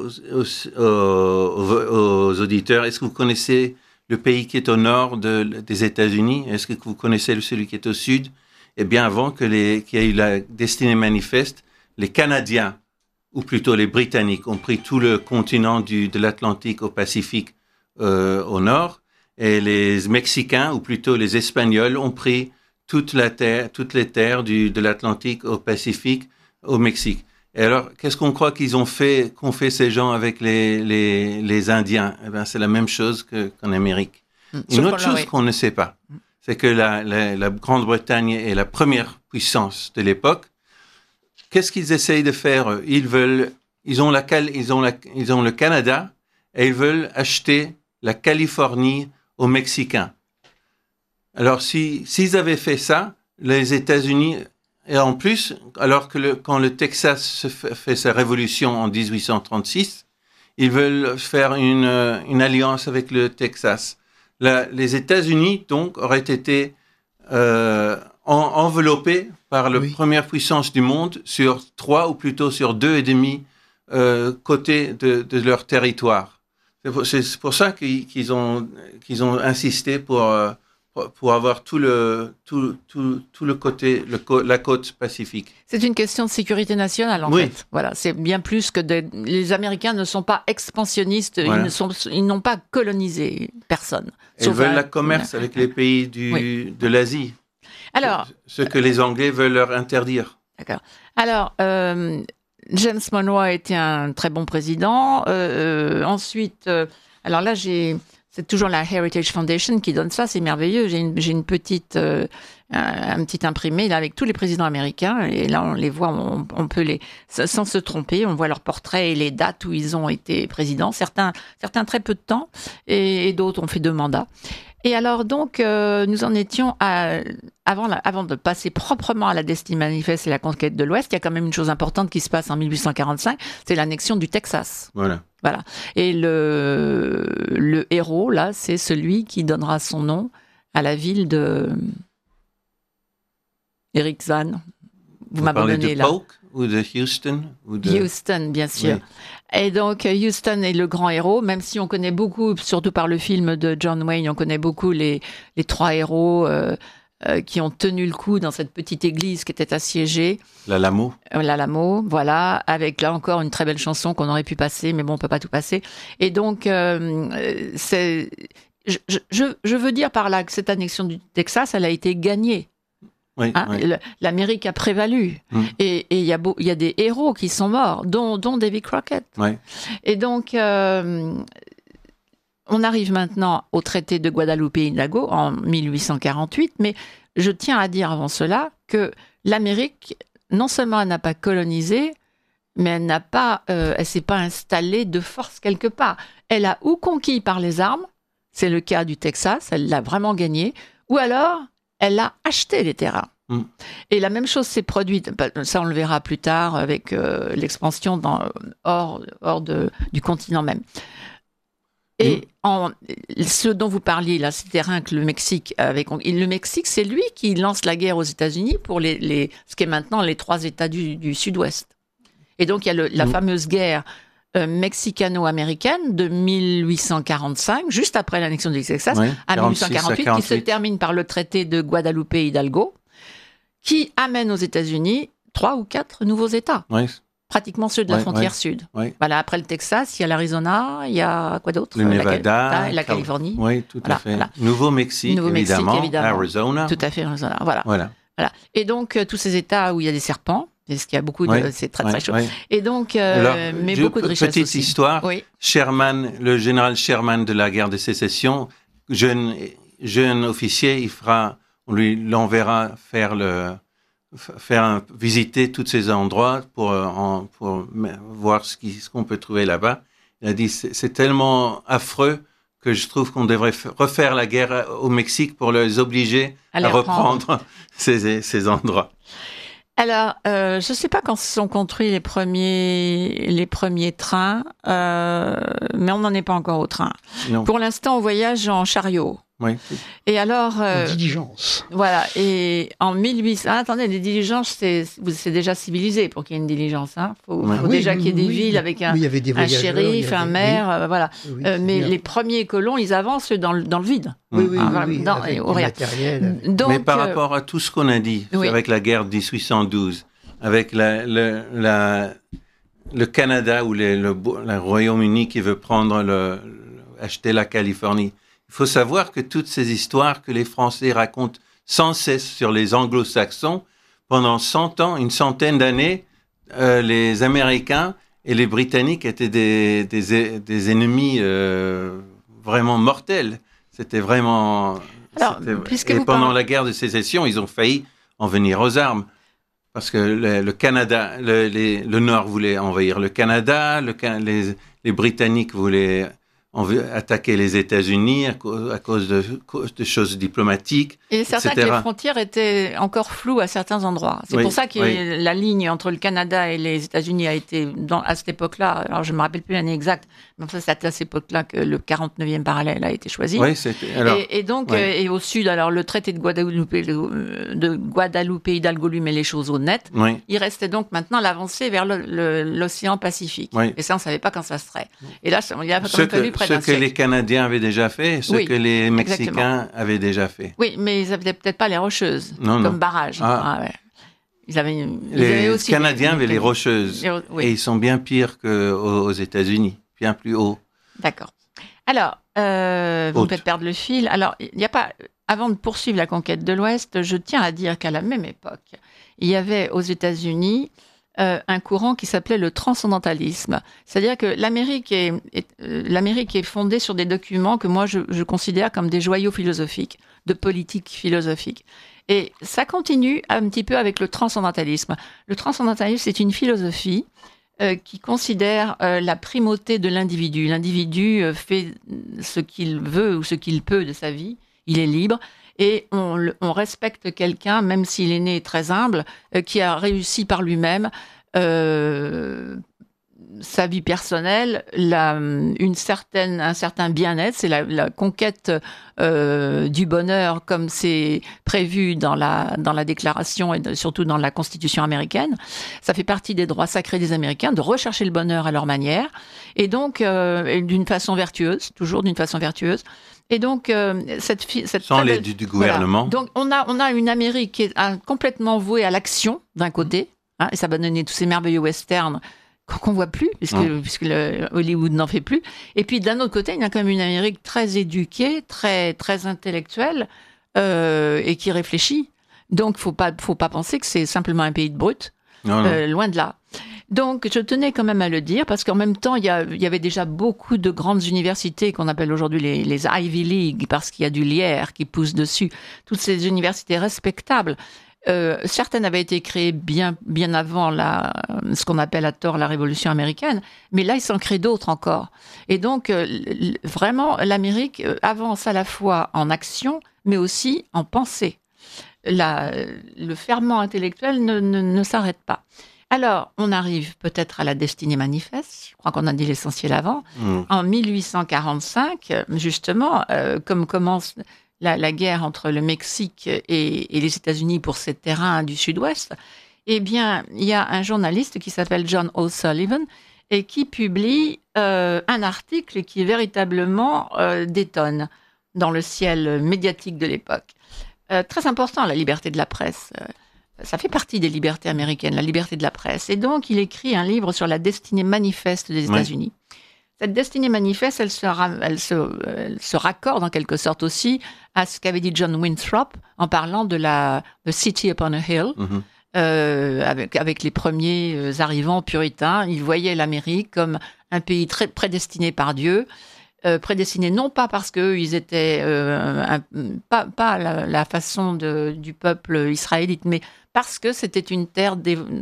aux auditeurs, est-ce que vous connaissez le pays qui est au nord des États-Unis? Est-ce que vous connaissez celui qui est au sud? Eh bien, avant qu'il y ait eu la destinée manifeste, les Canadiens, ou plutôt les Britanniques, ont pris tout le continent de l'Atlantique au Pacifique au nord, et les Mexicains, ou plutôt les Espagnols, ont pris toutes les terres de l'Atlantique au Pacifique au Mexique. Et alors, qu'est-ce qu'on croit qu'ont fait ces gens avec les Indiens? Eh bien, c'est la même chose qu'en Amérique. Une autre chose qu'on ne sait pas, c'est que la Grande-Bretagne est la première puissance de l'époque. Qu'est-ce qu'ils essayent de faire? Ils ont le Canada et ils veulent acheter la Californie aux Mexicains. Alors, s'ils avaient fait ça, les États-Unis, et en plus, quand le Texas fait sa révolution en 1836, ils veulent faire une alliance avec le Texas. Les États-Unis, donc, auraient été enveloppés par la première puissance du monde sur 3 ou plutôt sur 2,5 côtés de leur territoire. C'est pour ça qu'ils ont insisté pour avoir tout le côté, la côte pacifique. C'est une question de sécurité nationale, en fait. Voilà, c'est bien plus que les Américains ne sont pas expansionnistes, voilà. Ils n'ont pas colonisé personne. Ils veulent le commerce avec les pays de l'Asie. Alors, ce que les Anglais veulent leur interdire. D'accord. Alors, James Monroe a été un très bon président. Ensuite, alors là, c'est toujours la Heritage Foundation qui donne ça, c'est merveilleux. J'ai une petite, un petit imprimé là avec tous les présidents américains et là on les voit, on peut sans se tromper, on voit leurs portraits et les dates où ils ont été présidents. Certains très peu de temps et d'autres ont fait 2 mandats. Et alors donc nous en étions avant de passer proprement à la Destiny Manifest et la conquête de l'Ouest, il y a quand même une chose importante qui se passe en 1845, c'est l'annexion du Texas. Voilà. Et le héros, là, c'est celui qui donnera son nom à la ville de Eric Zahn. Vous m'abandonnez là. Polk ou de Houston Houston, bien sûr. Oui. Et donc, Houston est le grand héros, même si on connaît beaucoup, surtout par le film de John Wayne, on connaît beaucoup les 3 héros qui ont tenu le coup dans cette petite église qui était assiégée. L'Alamo. L'Alamo, voilà, avec là encore une très belle chanson qu'on aurait pu passer, mais bon, on peut pas tout passer. Et donc, je veux dire par là que cette annexion du Texas, elle a été gagnée. Oui, oui. L'Amérique a prévalu. Et il y a des héros qui sont morts, dont Davy Crockett. Oui. Et donc, on arrive maintenant au traité de Guadalupe-Hidalgo en 1848, mais je tiens à dire avant cela que l'Amérique, non seulement elle n'a pas colonisé, mais elle s'est pas installée de force quelque part. Elle a ou conquis par les armes, c'est le cas du Texas, elle l'a vraiment gagné, ou alors elle a acheté les terrains. Et la même chose s'est produite, ça on le verra plus tard avec l'expansion hors du continent même. Et ce dont vous parliez là, ces terrains que le Mexique avait. Le Mexique, c'est lui qui lance la guerre aux États-Unis pour ce qui est maintenant les 3 États du Sud-Ouest. Et donc il y a la fameuse guerre mexicano-américaine de 1845, juste après l'annexion du Texas, à 1848, qui se termine par le traité de Guadalupe-Hidalgo, qui amène aux États-Unis 3 ou 4 nouveaux États. Oui. Pratiquement ceux de la frontière sud. Oui. Voilà, après le Texas, il y a l'Arizona, il y a quoi d'autre ? Le Nevada, la Californie. Oui, tout à fait. Nouveau-Mexique, évidemment. Arizona. Tout à fait, Arizona. Voilà. Et donc, tous ces États où il y a des serpents, parce qu'il y a beaucoup c'est très, très chaud. Et donc, mais beaucoup de richesses petite aussi. Histoire, Sherman, le général Sherman de la guerre de sécession, jeune officier, on lui l'enverra visiter tous ces endroits pour voir ce qu'on peut trouver là-bas. Il a dit, c'est tellement affreux que je trouve qu'on devrait refaire la guerre au Mexique pour les obliger à reprendre ces endroits. Alors, je ne sais pas quand se sont construits les premiers trains, mais on n'en est pas encore au train. Non. Pour l'instant, on voyage en chariot. Oui. Et alors... diligence. Voilà. Et en 1800... attendez, les diligences, c'est déjà civilisé pour qu'il y ait une diligence. Hein. Faut déjà qu'il y ait des villes avec un shérif, un maire, voilà. Mais les premiers colons, ils avancent dans le vide. Au matériel. Donc, mais par rapport à tout ce qu'on a dit, avec la guerre de 1812, avec le Canada ou le Royaume-Uni qui veut acheter la Californie, il faut savoir que toutes ces histoires que les Français racontent sans cesse sur les Anglo-Saxons, pendant 100 ans, une centaine d'années, les Américains et les Britanniques étaient des ennemis vraiment mortels. C'était vraiment... Et pendant la guerre de sécession, ils ont failli en venir aux armes. Parce que le Canada, le Nord voulait envahir le Canada, les Britanniques voulaient attaquer les États-Unis à cause de choses diplomatiques. Et certain que les frontières étaient encore floues à certains endroits. C'est pour ça que la ligne entre le Canada et les États-Unis a été, à cette époque-là, alors je ne me rappelle plus l'année exacte, mais c'est à cette époque-là que le 49e parallèle a été choisi. Oui, c'était... Alors, et donc, et au sud, alors le traité de Guadalupe Hidalgo lui met les choses au net. Oui. Il restait donc maintenant l'avancée vers l'océan Pacifique. Oui. Et ça, on ne savait pas quand ça serait. Et là, il a quand même fallu ce que les Canadiens avaient déjà fait, ce que les Mexicains avaient déjà fait. Oui, mais ils n'avaient peut-être pas les Rocheuses comme barrage. Ils avaient aussi Canadiens avaient les Rocheuses. Et ils sont bien pires qu'aux États-Unis, bien plus hauts. D'accord. Alors, vous me faites perdre le fil. Alors, il n'y a pas... Avant de poursuivre la conquête de l'Ouest, je tiens à dire qu'à la même époque, il y avait aux États-Unis un courant qui s'appelait le transcendantalisme. C'est-à-dire que l'Amérique est fondée sur des documents que moi je considère comme des joyaux philosophiques, de politique philosophique. Et ça continue un petit peu avec le transcendantalisme. Le transcendantalisme, c'est une philosophie qui considère la primauté de l'individu. L'individu fait ce qu'il veut ou ce qu'il peut de sa vie. Il est libre. Et on respecte quelqu'un, même s'il est né très humble, qui a réussi par lui-même sa vie personnelle, un certain bien-être, c'est la conquête du bonheur comme c'est prévu dans la déclaration et surtout dans la Constitution américaine. Ça fait partie des droits sacrés des Américains de rechercher le bonheur à leur manière et donc d'une façon vertueuse, toujours d'une façon vertueuse. Et donc, cette sans l'aide du gouvernement. Voilà. Donc, on a une Amérique qui est complètement vouée à l'action, d'un côté, hein, et ça va donner tous ces merveilleux westerns qu'on voit plus, puisque Hollywood n'en fait plus. Et puis, d'un autre côté, il y a quand même une Amérique très éduquée, très, très intellectuelle, et qui réfléchit. Donc, faut pas penser que c'est simplement un pays de brutes. Loin de là. Donc, je tenais quand même à le dire, parce qu'en même temps, il y avait déjà beaucoup de grandes universités qu'on appelle aujourd'hui les Ivy League, parce qu'il y a du lierre qui pousse dessus. Toutes ces universités respectables. Certaines avaient été créées bien avant ce qu'on appelle à tort la Révolution américaine, mais là, il s'en crée d'autres encore. Et donc, vraiment, l'Amérique avance à la fois en action, mais aussi en pensée. Le ferment intellectuel ne s'arrête pas. Alors, on arrive peut-être à la destinée manifeste. Je crois qu'on a dit l'essentiel avant. En 1845, justement, comme commence la guerre entre le Mexique et les États-Unis pour ces terrains du Sud-Ouest, eh bien, il y a un journaliste qui s'appelle John O'Sullivan et qui publie un article qui véritablement détonne dans le ciel médiatique de l'époque. Très important, la liberté de la presse. Ça fait partie des libertés américaines, la liberté de la presse. Et donc, il écrit un livre sur la destinée manifeste des États-Unis. Cette destinée manifeste, elle se raccorde en quelque sorte aussi à ce qu'avait dit John Winthrop en parlant de The City Upon a Hill, avec les premiers arrivants puritains. Ils voyaient l'Amérique comme un pays très prédestiné par Dieu, prédestinés non pas parce qu'eux, ils étaient pas la façon du peuple israélite, mais parce que c'était une terre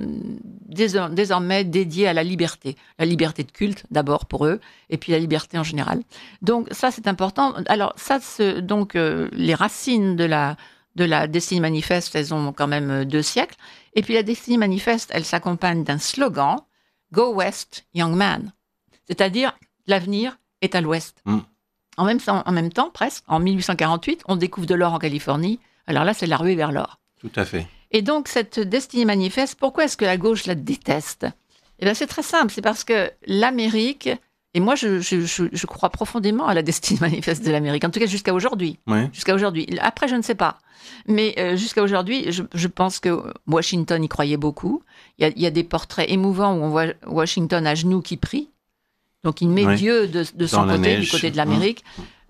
désormais dédiée à la liberté de culte d'abord pour eux, et puis la liberté en général. Donc ça, c'est important. Alors ça, les racines de la destinée manifeste, elles ont quand même 2 siècles. Et puis la destinée manifeste, elle s'accompagne d'un slogan « Go West, Young Man », c'est-à-dire l'avenir est à l'ouest. En même temps, presque, en 1848, on découvre de l'or en Californie. Alors là, c'est la ruée vers l'or. Tout à fait. Et donc, cette destinée manifeste, pourquoi est-ce que la gauche la déteste ? Eh bien, c'est très simple. C'est parce que l'Amérique, et moi, je crois profondément à la destinée manifeste de l'Amérique, en tout cas jusqu'à aujourd'hui. Oui. Jusqu'à aujourd'hui. Après, je ne sais pas. Mais jusqu'à aujourd'hui, je pense que Washington y croyait beaucoup. Il y a des portraits émouvants où on voit Washington à genoux qui prie. Donc, il met Dieu de son côté, du côté de l'Amérique.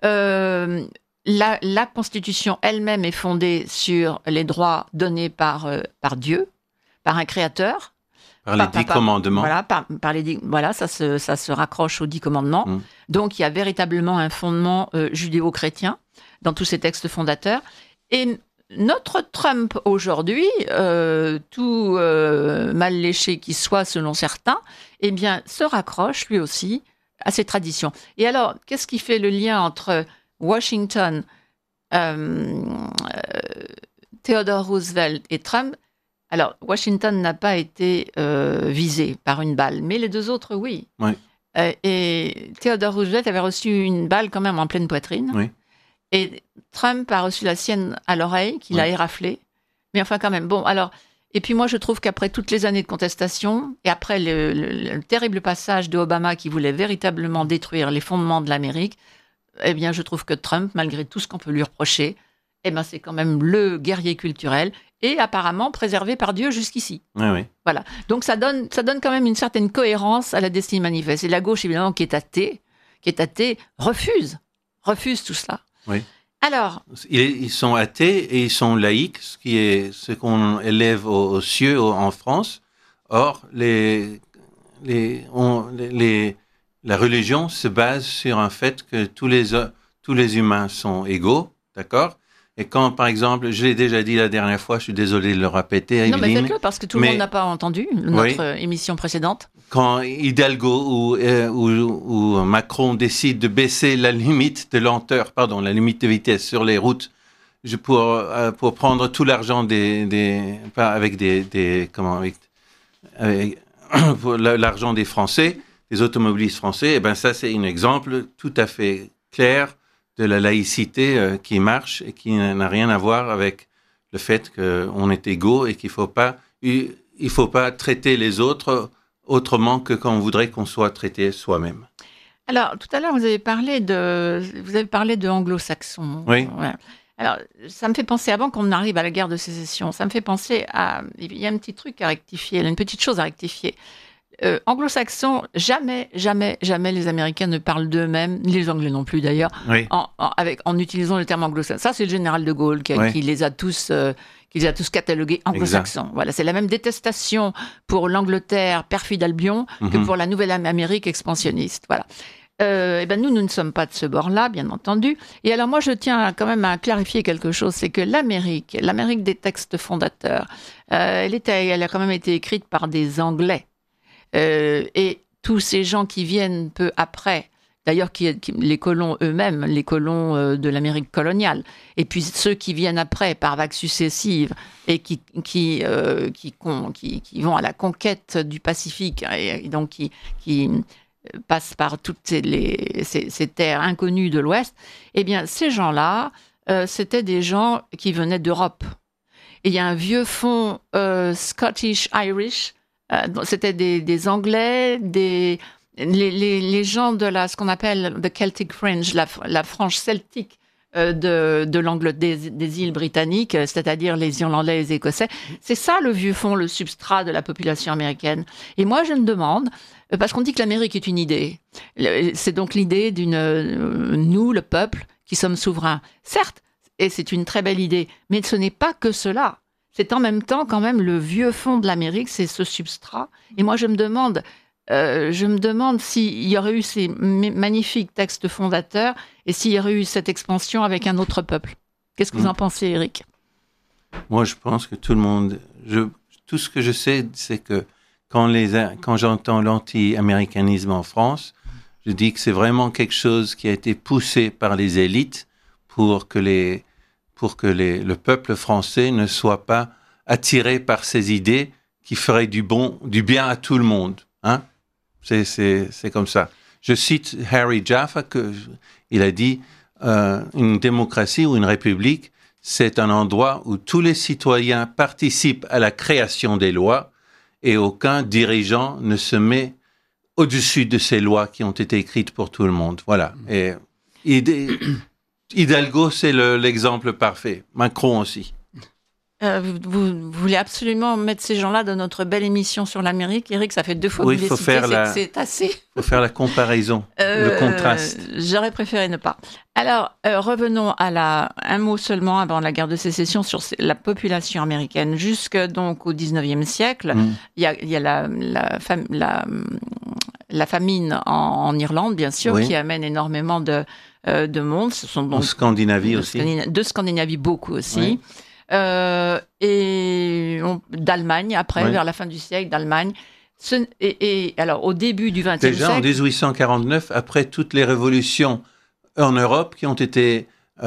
La Constitution elle-même est fondée sur les droits donnés par Dieu, par un créateur. Par les 10 commandements. Voilà, ça se raccroche aux 10 commandements. Donc, il y a véritablement un fondement judéo-chrétien dans tous ces textes fondateurs. Et notre Trump aujourd'hui, tout mal léché qu'il soit selon certains, eh bien, se raccroche lui aussi à ces traditions. Et alors, qu'est-ce qui fait le lien entre Washington, Theodore Roosevelt et Trump? Alors, Washington n'a pas été visé par une balle, mais les 2 autres, oui. Et Theodore Roosevelt avait reçu une balle quand même en pleine poitrine. Oui. Et Trump a reçu la sienne à l'oreille, qu'il a éraflée. Mais enfin, quand même, bon, alors... Et puis moi, je trouve qu'après toutes les années de contestation, et après le terrible passage de Obama qui voulait véritablement détruire les fondements de l'Amérique, eh bien, je trouve que Trump, malgré tout ce qu'on peut lui reprocher, eh ben, c'est quand même le guerrier culturel et apparemment préservé par Dieu jusqu'ici. Oui. Voilà. Donc, ça donne quand même une certaine cohérence à la destinée manifeste. Et la gauche, évidemment, qui est athée, refuse tout cela. Oui. Alors, ils sont athées et ils sont laïcs, ce qu'on élève aux cieux en France. Or, la religion se base sur un fait que tous les humains sont égaux, d'accord? Et quand, par exemple, je l'ai déjà dit la dernière fois, je suis désolé de le répéter, Evelyne. Non, mais faites-le parce que tout le monde n'a pas entendu notre émission précédente. Quand Hidalgo ou Macron décident de baisser la limite de lenteur, la limite de vitesse sur les routes, pour prendre tout l'argent pour l'argent des Français, des automobilistes français, et ben ça c'est un exemple tout à fait clair de la laïcité qui marche et qui n'a rien à voir avec le fait qu'on est égaux et qu'il faut pas traiter les autres autrement que quand on voudrait qu'on soit traité soi-même. Alors tout à l'heure vous avez parlé de anglo-saxons. Oui. Ouais. Alors, ça me fait penser, avant qu'on arrive à la guerre de sécession, ça me fait penser il y a un petit truc à rectifier, une petite chose à rectifier. Anglo-saxons, jamais les Américains ne parlent d'eux-mêmes, les Anglais non plus d'ailleurs, oui. en utilisant le terme anglo-saxon. Ça, c'est le général de Gaulle qui les a tous catalogués anglo-saxons. Exact. Voilà, c'est la même détestation pour l'Angleterre perfide Albion que pour la nouvelle Amérique expansionniste. Voilà. Nous ne sommes pas de ce bord-là, bien entendu. Et alors moi, je tiens quand même à clarifier quelque chose, c'est que l'Amérique des textes fondateurs, elle a quand même été écrite par des Anglais. Et tous ces gens qui viennent peu après, d'ailleurs les colons eux-mêmes, les colons de l'Amérique coloniale, et puis ceux qui viennent après par vagues successives et qui vont à la conquête du Pacifique, et donc qui passent par toutes ces terres inconnues de l'Ouest, eh bien, ces gens-là, c'était des gens qui venaient d'Europe. Et il y a un vieux fond Scottish-Irish, c'était des Anglais, les gens de ce qu'on appelle the Celtic Fringe, la frange celtique des îles britanniques, c'est-à-dire les Irlandais et les Écossais. C'est ça le vieux fond, le substrat de la population américaine. Et moi, je me demande, parce qu'on dit que l'Amérique est une idée, c'est donc l'idée nous, le peuple, qui sommes souverains. Certes, et c'est une très belle idée, mais ce n'est pas que cela. C'est en même temps quand même le vieux fond de l'Amérique, c'est ce substrat. Et moi, je me demande s'il y aurait eu ces magnifiques textes fondateurs et s'il y aurait eu cette expansion avec un autre peuple. Qu'est-ce que vous en pensez, Éric ? Moi, je pense que tout le monde... tout ce que je sais, c'est que quand j'entends l'anti-américanisme en France, je dis que c'est vraiment quelque chose qui a été poussé par les élites pour que le peuple français ne soit pas attiré par ces idées qui feraient du bien à tout le monde. Hein? C'est comme ça. Je cite Harry Jaffa, il a dit une démocratie ou une république, c'est un endroit où tous les citoyens participent à la création des lois et aucun dirigeant ne se met au-dessus de ces lois qui ont été écrites pour tout le monde. Voilà. Et Hidalgo, c'est l'exemple parfait. Macron aussi. Vous voulez absolument mettre ces gens-là dans notre belle émission sur l'Amérique, Éric, ça fait 2 fois que vous les citez, c'est assez. Il faut faire la comparaison, le contraste. J'aurais préféré ne pas. Alors, revenons à un mot seulement avant la guerre de sécession sur la population américaine. Jusque donc au 19e siècle, il y a la famine en Irlande, bien sûr, qui amène énormément de monde. Ce sont donc en Scandinavie aussi. De Scandinavie, beaucoup aussi. Oui. Et d'Allemagne, après, vers la fin du siècle, d'Allemagne. Et alors, au début du XXe siècle... Déjà, en 1849, après toutes les révolutions en Europe qui ont été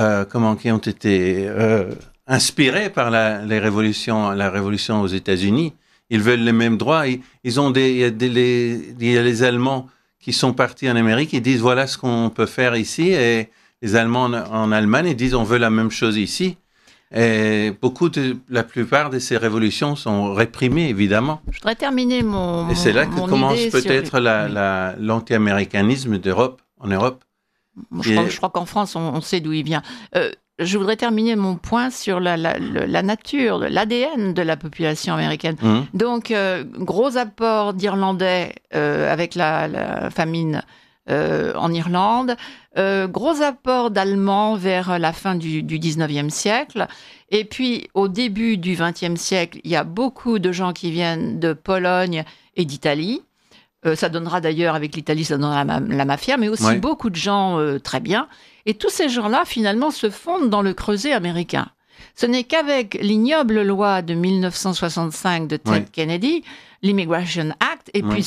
inspirées par la révolution aux États-Unis, ils veulent les mêmes droits. Il y a les Allemands qui sont partis en Amérique, ils disent voilà ce qu'on peut faire ici, et les Allemands en Allemagne, ils disent on veut la même chose ici. Et la plupart de ces révolutions sont réprimées, évidemment. Je voudrais terminer Et c'est là que commence peut-être l'anti-américanisme en Europe. Je crois qu'en France, on sait d'où il vient. Je voudrais terminer mon point sur la nature, l'ADN de la population américaine. Donc, gros apport d'Irlandais avec la famine en Irlande. Gros apport d'Allemands vers la fin du 19e siècle. Et puis, au début du 20e siècle, il y a beaucoup de gens qui viennent de Pologne et d'Italie. Ça donnera d'ailleurs, avec l'Italie, ça donnera la mafia, mais aussi beaucoup de gens très bien. Et tous ces gens-là, finalement, se fondent dans le creuset américain. Ce n'est qu'avec l'ignoble loi de 1965 de Ted Kennedy, l'Immigration Act, et puis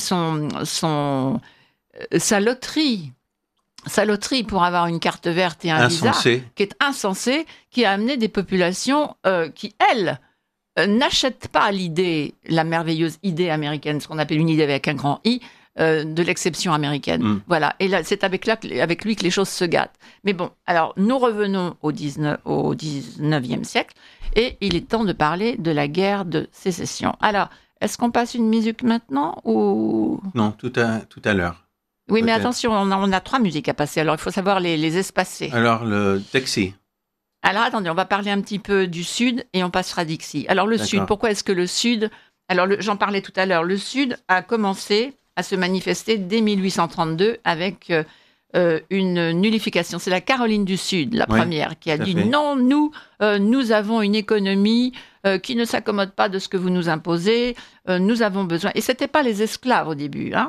sa loterie pour avoir une carte verte et un visa, qui est insensée, qui a amené des populations qui, elles, n'achètent pas la merveilleuse idée américaine, ce qu'on appelle une idée avec un grand I, de l'exception américaine. Voilà. Et là, c'est avec lui que les choses se gâtent. Mais bon, alors, nous revenons au 19e siècle, et il est temps de parler de la guerre de sécession. Alors, est-ce qu'on passe une musique maintenant ou... Non, tout à l'heure. Oui, mais attention, on a 3 musiques à passer, alors il faut savoir les espacer. Alors, le Dixie. Alors, attendez, on va parler un petit peu du Sud et on passera Dixie. Alors, le Sud, pourquoi est-ce que le Sud... Alors, j'en parlais tout à l'heure, le Sud a commencé à se manifester dès 1832 avec une nullification. C'est la Caroline du Sud, la première, qui a dit non, nous avons une économie qui ne s'accommode pas de ce que vous nous imposez, nous avons besoin... Et ce n'était pas les esclaves au début, hein.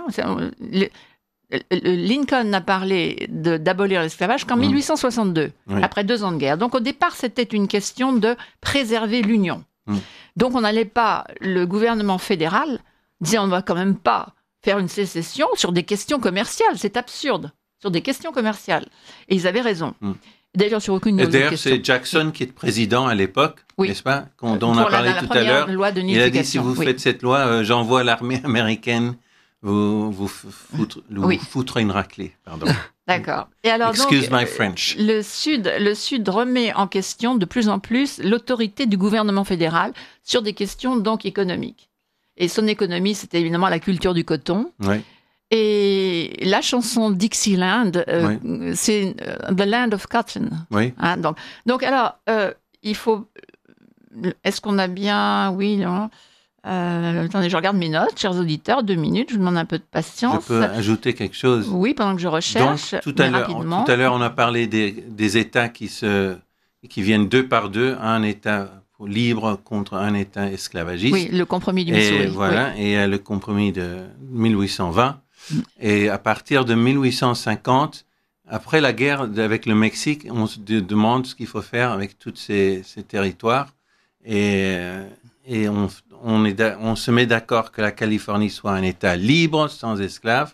Lincoln n'a parlé d'abolir l'esclavage qu'en 1862, après 2 ans de guerre. Donc au départ, c'était une question de préserver l'Union. Donc on n'allait pas, le gouvernement fédéral disait on ne va quand même pas faire une sécession sur des questions commerciales, c'est absurde, sur des questions commerciales. Et ils avaient raison. D'ailleurs, sur aucune autre question. C'est Jackson qui est président à l'époque, n'est-ce pas, dont on a parlé tout à l'heure. Il a dit si vous faites cette loi, j'envoie l'armée américaine vous foutre une raclée, pardon. D'accord. Et alors, Excuse my French. Le Sud remet en question de plus en plus l'autorité du gouvernement fédéral sur des questions donc économiques. Et son économie, c'était évidemment la culture du coton. Et la chanson Dixieland, c'est The Land of Cotton. Hein, donc alors, il faut... Est-ce qu'on a bien... Oui, non. Attendez, je regarde mes notes, chers auditeurs, 2 minutes, je vous demande un peu de patience. Je peux ajouter quelque chose? Oui, pendant que je recherche. Donc, tout à l'heure, on a parlé des États qui viennent 2 par 2, un État libre contre un État esclavagiste. Oui, le compromis du Missouri. Et voilà, et le compromis de 1820. Et à partir de 1850, après la guerre avec le Mexique, on se demande ce qu'il faut faire avec tous ces territoires. Et on se met d'accord que la Californie soit un État libre, sans esclaves.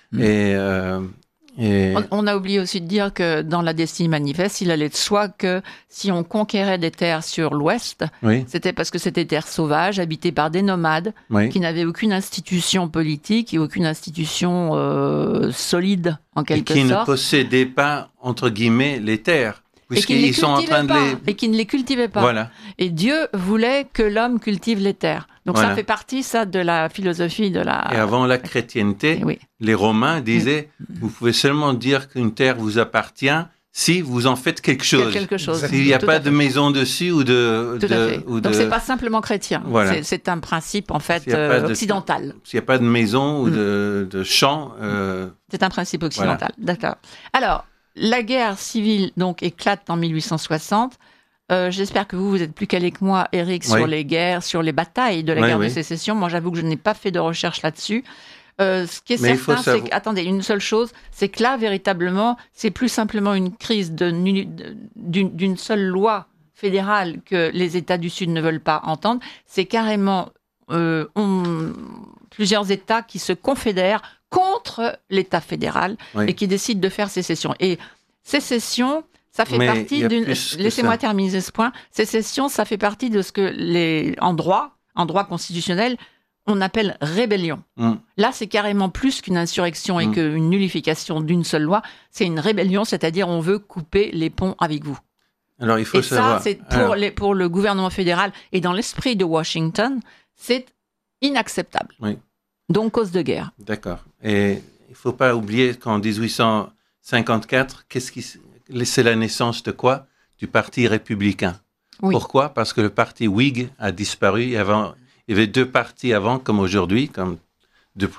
On a oublié aussi de dire que dans la Destinée manifeste, il allait de soi que si on conquérait des terres sur l'ouest, c'était parce que c'était des terres sauvages, habitées par des nomades, qui n'avaient aucune institution politique et aucune institution solide, en quelque sorte. Et qui ne possédaient pas, entre guillemets, les terres. Puisqu'ils sont en train de et qui ne les cultivaient pas. Voilà. Et Dieu voulait que l'homme cultive les terres. Donc ça fait partie, de la philosophie de la... Et avant la chrétienté, les Romains disaient, vous pouvez seulement dire qu'une terre vous appartient si vous en faites quelque chose. S'il n'y a pas de maison dessus ou de... Tout à fait. Donc c'est pas simplement chrétien. Voilà. C'est un principe, en fait, occidental. S'il n'y a pas de maison ou de champ... C'est un principe occidental, d'accord. Alors, la guerre civile, donc, éclate en 1860. J'espère que vous êtes plus calé que moi, Éric, sur les guerres, sur les batailles de la guerre de sécession. Moi, j'avoue que je n'ai pas fait de recherche là-dessus. Ce qui est certain, c'est que, attendez, une seule chose, c'est que là, véritablement, c'est plus simplement une crise d'une seule loi fédérale que les États du Sud ne veulent pas entendre. C'est carrément plusieurs États qui se confédèrent contre l'État fédéral et qui décident de faire sécession. Et sécession, ça fait partie d'une... Laissez-moi terminer ce point. Sécession, ça fait partie de ce que en droit constitutionnel, on appelle rébellion. Là, c'est carrément plus qu'une insurrection et qu'une nullification d'une seule loi. C'est une rébellion, c'est-à-dire on veut couper les ponts avec vous. Alors, il faut savoir... ça, c'est pour le gouvernement fédéral et dans l'esprit de Washington, c'est inacceptable. Donc, cause de guerre. D'accord. Et il ne faut pas oublier qu'en 1854, c'est la naissance de quoi? Du Parti républicain. Pourquoi? Parce que le Parti Whig a disparu. Il y avait 2 partis avant, comme aujourd'hui, comme depuis.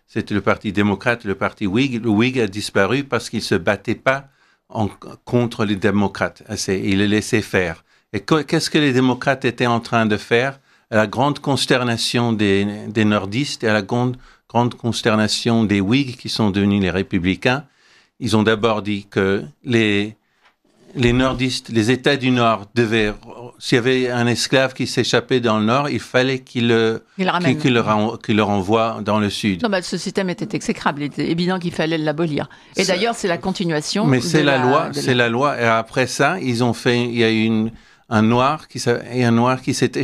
c'était le Parti démocrate, le Parti Whig. Le Whig a disparu parce qu'il ne se battait pas contre les démocrates. Il les laissait faire. Et qu'est-ce que les démocrates étaient en train de faire? À la grande consternation des nordistes et à la grande consternation des Whigs qui sont devenus les républicains, ils ont d'abord dit que les nordistes, les États du Nord devaient, s'il y avait un esclave qui s'échappait dans le Nord, il fallait qu'il le renvoie dans le Sud. Non, ce système était exécrable. Il était évident qu'il fallait l'abolir. Et d'ailleurs, c'est la continuation. Mais c'est la loi. Et après ça, ils ont fait, il y a eu un noir qui a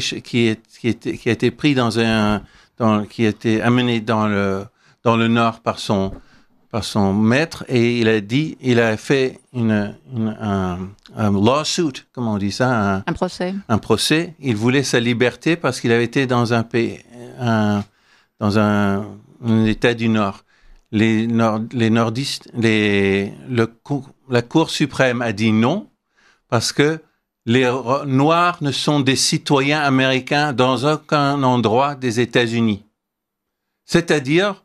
été pris qui a été amené dans le Nord par son maître, et il a fait un lawsuit, comment on dit ça? Un procès. Un procès. Il voulait sa liberté parce qu'il avait été dans un pays, dans un État du Nord. Les nordistes, la Cour suprême a dit non parce que les Noirs ne sont des citoyens américains dans aucun endroit des États-Unis. C'est-à-dire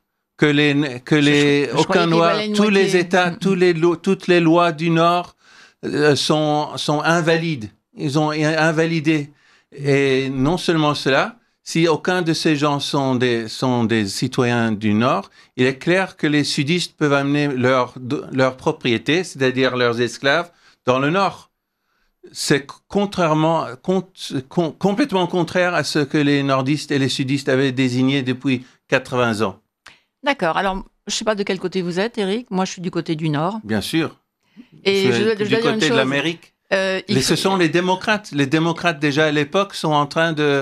aucun Noir, tous les États, toutes les lois du Nord sont invalides. Ils ont invalidé. Et non seulement cela, si aucun de ces gens sont des citoyens du Nord, il est clair que les sudistes peuvent amener leur propriété, c'est-à-dire leurs esclaves, dans le Nord. C'est complètement contraire à ce que les nordistes et les sudistes avaient désigné depuis 80 ans. D'accord. Alors, je ne sais pas de quel côté vous êtes, Éric. Moi, je suis du côté du Nord. Bien sûr. Et je dois du dire côté de l'Amérique. Ce sont les démocrates. Les démocrates, déjà à l'époque, sont en train de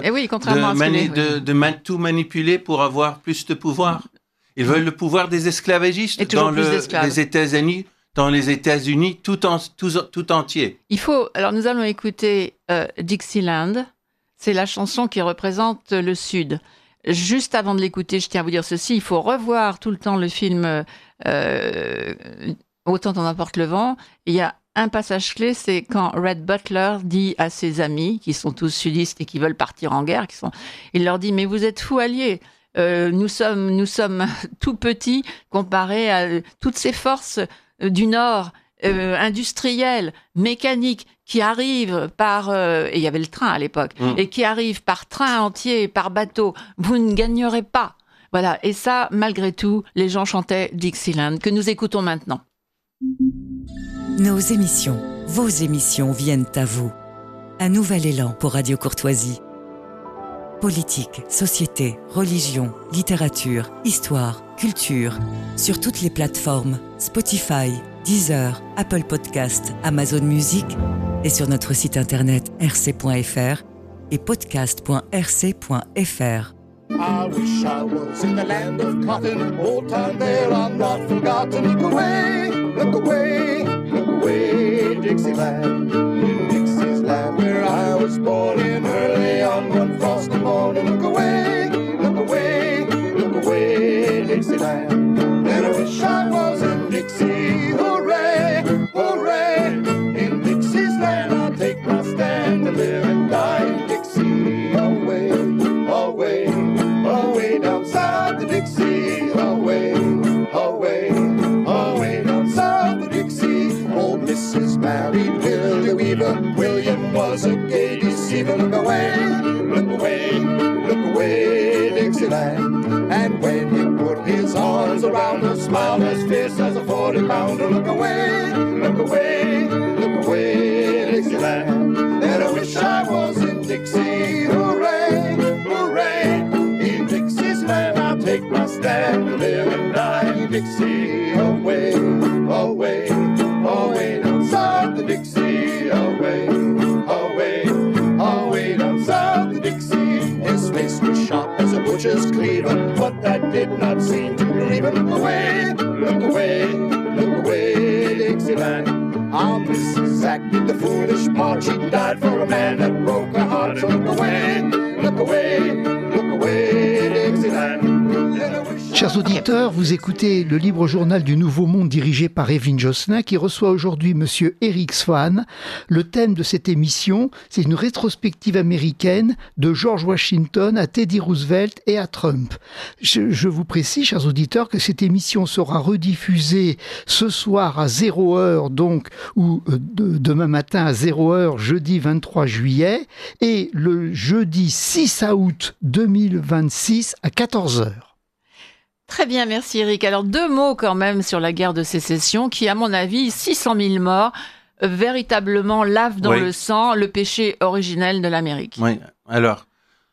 tout manipuler pour avoir plus de pouvoir. Ils veulent le pouvoir des esclavagistes dans les États-Unis. Dans les États-Unis, tout entier. Alors, nous allons écouter Dixieland. C'est la chanson qui représente le Sud. Juste avant de l'écouter, je tiens à vous dire ceci. Il faut revoir tout le temps le film Autant en emporte le vent. Il y a un passage clé, c'est quand Red Butler dit à ses amis, qui sont tous sudistes et qui veulent partir en guerre, il leur dit « Mais vous êtes fous alliés !» Nous sommes tout petits comparés à toutes ces forces du Nord, industrielles, mécaniques, qui arrivent par... et il y avait le train à l'époque, et qui arrivent par train entier, par bateau. Vous ne gagnerez pas. Voilà. Et ça, malgré tout, les gens chantaient Dixieland, que nous écoutons maintenant. Nos émissions, vos émissions viennent à vous. Un nouvel élan pour Radio Courtoisie. Politique, société, religion, littérature, histoire, culture. Sur toutes les plateformes, Spotify, Deezer, Apple Podcast, Amazon Music et sur notre site internet rc.fr et podcast.rc.fr. I wish I was in the land of cotton, old time there, I'm not forgotten. Look away, look away, look away, Dixieland. In Dixie's land where I was born in early on one frosty morning. Look away, look away, look away, Dixieland. And I wish I was in Dixie, hooray, hooray. In Dixie's land I'll take my stand to live and die in Dixie, away, away. Away down south to Dixie, away, away, away down south to Dixie. Old Mrs. married Willie Weaver. William was a gay deceiver. Look away, look away, look away, Dixieland. And when he put his arms around her, smiled as fierce as a 40-pounder. Look away, look away, look away, Dixieland. And I wish I was in Dixie, hooray, hooray. I'll take my stand to live and die in Dixie, away, away, away down south to Dixie, away, away, away down south to Dixie. His face was sharp as a butcher's cleaver, but that did not seem to grieve him. Look away, look away, look away, Dixieland. Our Mrs. acted the foolish part. She died for a man that broke her heart. So look away, look away, look away, Dixieland. Chers auditeurs, vous écoutez le libre journal du Nouveau Monde dirigé par Evelyne Josselin qui reçoit aujourd'hui Monsieur Eric Swan. Le thème de cette émission, c'est une rétrospective américaine de George Washington à Teddy Roosevelt et à Trump. Je vous précise, chers auditeurs, que cette émission sera rediffusée ce soir à 0h, donc, ou demain matin à 0h, jeudi 23 juillet, et le jeudi 6 août 2026 à 14h. Très bien, merci Eric. Alors 2 mots quand même sur la guerre de sécession qui, à mon avis, 600 000 morts, véritablement lave dans le sang le péché originel de l'Amérique. Oui, alors...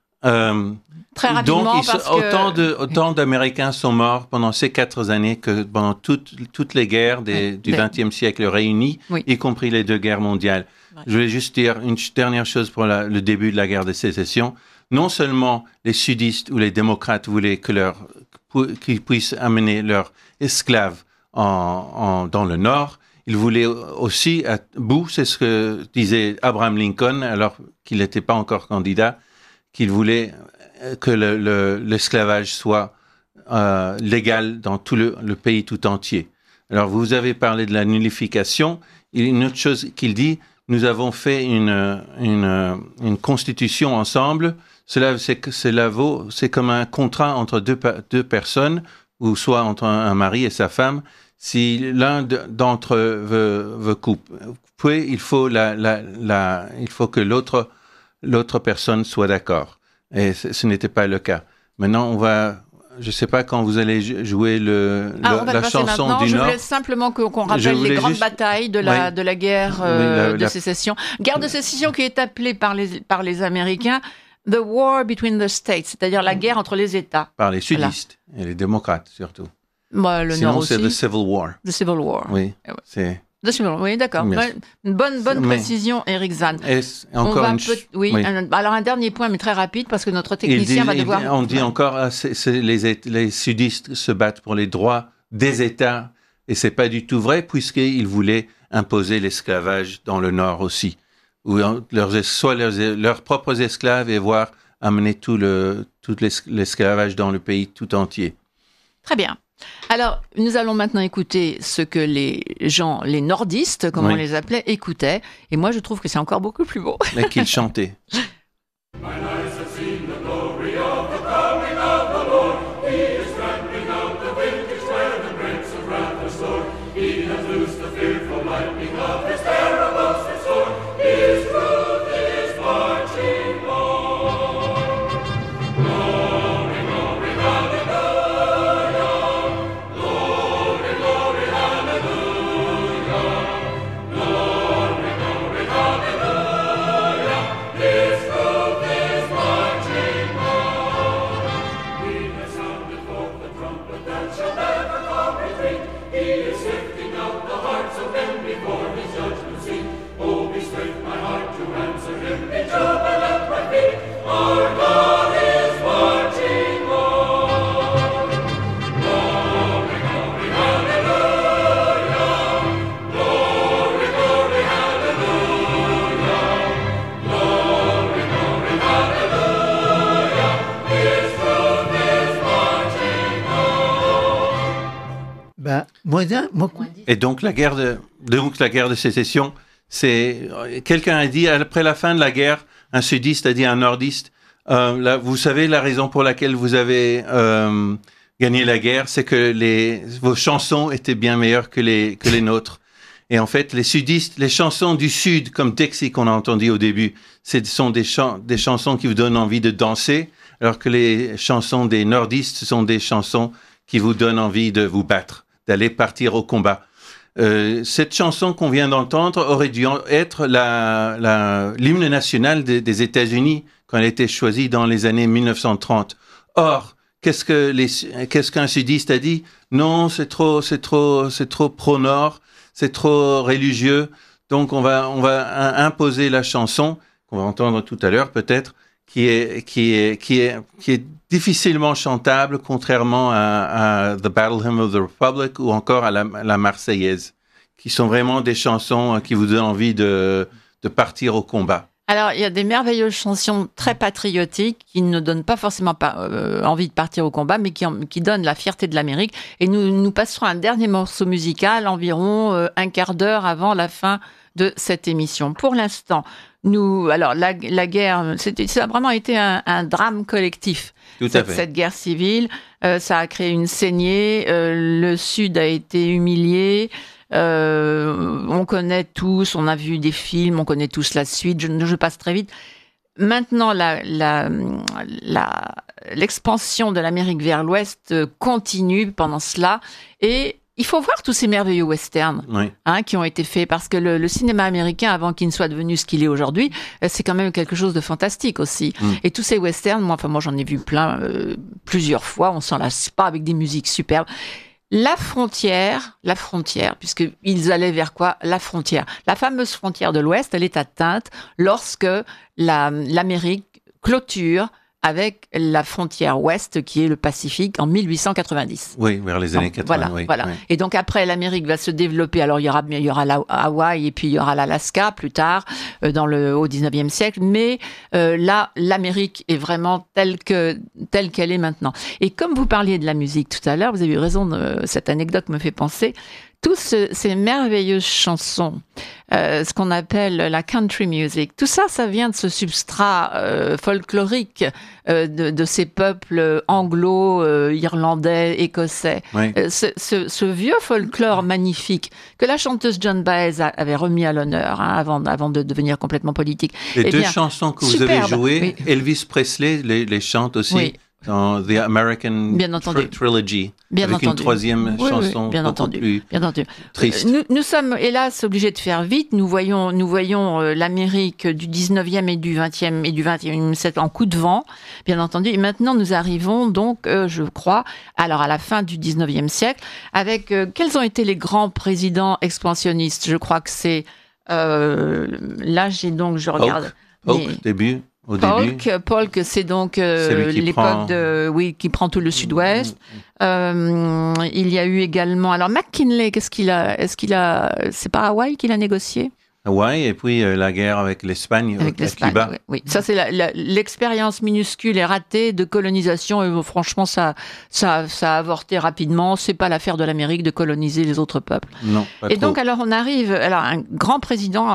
Très rapidement, donc, parce que... autant d'Américains sont morts pendant ces 4 années que pendant toutes les guerres du XXe siècle réunies, y compris les 2 guerres mondiales. Ouais. Je voulais juste dire une dernière chose pour le début de la guerre de sécession. Non seulement les sudistes ou les démocrates voulaient qu'ils puissent amener leurs esclaves dans le Nord, ils voulaient aussi, c'est ce que disait Abraham Lincoln, alors qu'il n'était pas encore candidat, qu'il voulait que l'esclavage soit légal dans tout le pays tout entier. Alors, vous avez parlé de la nullification. Il y a une autre chose qu'il dit, nous avons fait une constitution ensemble. C'est comme un contrat entre deux personnes, ou soit entre un mari et sa femme. Si l'un d'entre eux veut couper, il faut que l'autre personne soit d'accord. Et ce n'était pas le cas. Maintenant, je ne sais pas quand vous allez jouer la chanson du Nord. Je voulais simplement qu'on rappelle les grandes batailles de la guerre de sécession. Guerre de sécession qui est appelée par les Américains The War Between the States, c'est-à-dire la guerre entre les États. Par les sudistes et les démocrates surtout. Le Sinon, Nord aussi. c'est The Civil War. The Civil War. Oui, c'est... Oui, d'accord. Une bonne précision, Eric Zahn. Alors un dernier point, mais très rapide, parce que notre technicien va devoir... On dit encore, les sudistes se battent pour les droits des États, et c'est pas du tout vrai, puisqu'ils voulaient imposer l'esclavage dans le Nord aussi, ou leurs propres esclaves, et voir amener tout l'esclavage dans le pays tout entier. Très bien. Alors, nous allons maintenant écouter ce que les nordistes, comme on les appelait, écoutaient. Et moi, je trouve que c'est encore beaucoup plus beau. Mais qu'ils chantaient. Et donc la guerre de sécession, quelqu'un a dit après la fin de la guerre, un sudiste a dit à un nordiste, vous savez la raison pour laquelle vous avez gagné la guerre, c'est que vos chansons étaient bien meilleures que les nôtres. Et en fait, les sudistes, les chansons du sud, comme Dixie qu'on a entendu au début, ce sont des chansons qui vous donnent envie de danser, alors que les chansons des nordistes, ce sont des chansons qui vous donnent envie de vous battre, d'aller partir au combat. Cette chanson qu'on vient d'entendre aurait dû être l'hymne national des États-Unis quand elle a été choisie dans les années 1930. Or, qu'est-ce qu'un sudiste a dit? Non, c'est trop pro-nord, c'est trop religieux. Donc on va imposer la chanson qu'on va entendre tout à l'heure peut-être, qui est difficilement chantable, contrairement à The Battle Hymn of the Republic ou encore à la Marseillaise, qui sont vraiment des chansons qui vous donnent envie de partir au combat. Alors, il y a des merveilleuses chansons très patriotiques qui ne donnent pas forcément envie de partir au combat, mais qui donnent la fierté de l'Amérique. Et nous passerons un dernier morceau musical environ un quart d'heure avant la fin de cette émission. Pour l'instant, la guerre, ça a vraiment été un drame collectif. Cette guerre civile, ça a créé une saignée. Le Sud a été humilié. On connaît tous, on a vu des films, on connaît tous la suite. Je passe très vite. Maintenant, l'expansion de l'Amérique vers l'Ouest continue pendant cela, et il faut voir tous ces merveilleux westerns qui ont été faits, parce que le cinéma américain, avant qu'il ne soit devenu ce qu'il est aujourd'hui, c'est quand même quelque chose de fantastique aussi. Et tous ces westerns, moi j'en ai vu plein, plusieurs fois, on s'en lasse pas, avec des musiques superbes. La frontière, puisqu'ils allaient vers quoi? La frontière. La fameuse frontière de l'Ouest, elle est atteinte lorsque l'Amérique clôture avec la frontière ouest, qui est le Pacifique, en 1890. Oui, vers les années 80. Voilà. Oui. Et donc après, l'Amérique va se développer. Alors il y aura Hawaï, et puis il y aura l'Alaska plus tard, au 19e siècle. Mais là, l'Amérique est vraiment telle qu'elle est maintenant. Et comme vous parliez de la musique tout à l'heure, vous avez eu raison. Cette anecdote me fait penser. Tous ces merveilleuses chansons, ce qu'on appelle la country music, tout ça, ça vient de ce substrat folklorique de ces peuples anglo, irlandais, écossais. Oui. Ce vieux folklore magnifique que la chanteuse Joan Baez avait remis à l'honneur avant de devenir complètement politique. Les deux chansons que vous avez jouées, Elvis Presley les chante aussi. Oui. Dans The American Trilogy, avec une troisième chanson plus triste. Nous sommes hélas obligés de faire vite. Nous voyons l'Amérique du 19e et du 20e et du 21e siècle en coup de vent, bien entendu. Et maintenant, nous arrivons donc, je crois, à la fin du 19e siècle, avec quels ont été les grands présidents expansionnistes? Je crois que c'est là, je regarde. Polk, début. Polk, c'est donc l'époque qui prend tout le Sud-Ouest. Il y a eu également, alors McKinley, c'est pas Hawaï qu'il a négocié? Hawaï, et puis la guerre avec l'Espagne, avec Cuba. Oui. Ça, c'est l'expérience minuscule et ratée de colonisation. Et franchement, ça a avorté rapidement. C'est pas l'affaire de l'Amérique de coloniser les autres peuples. Non, pas et trop. donc, alors, on arrive, un grand président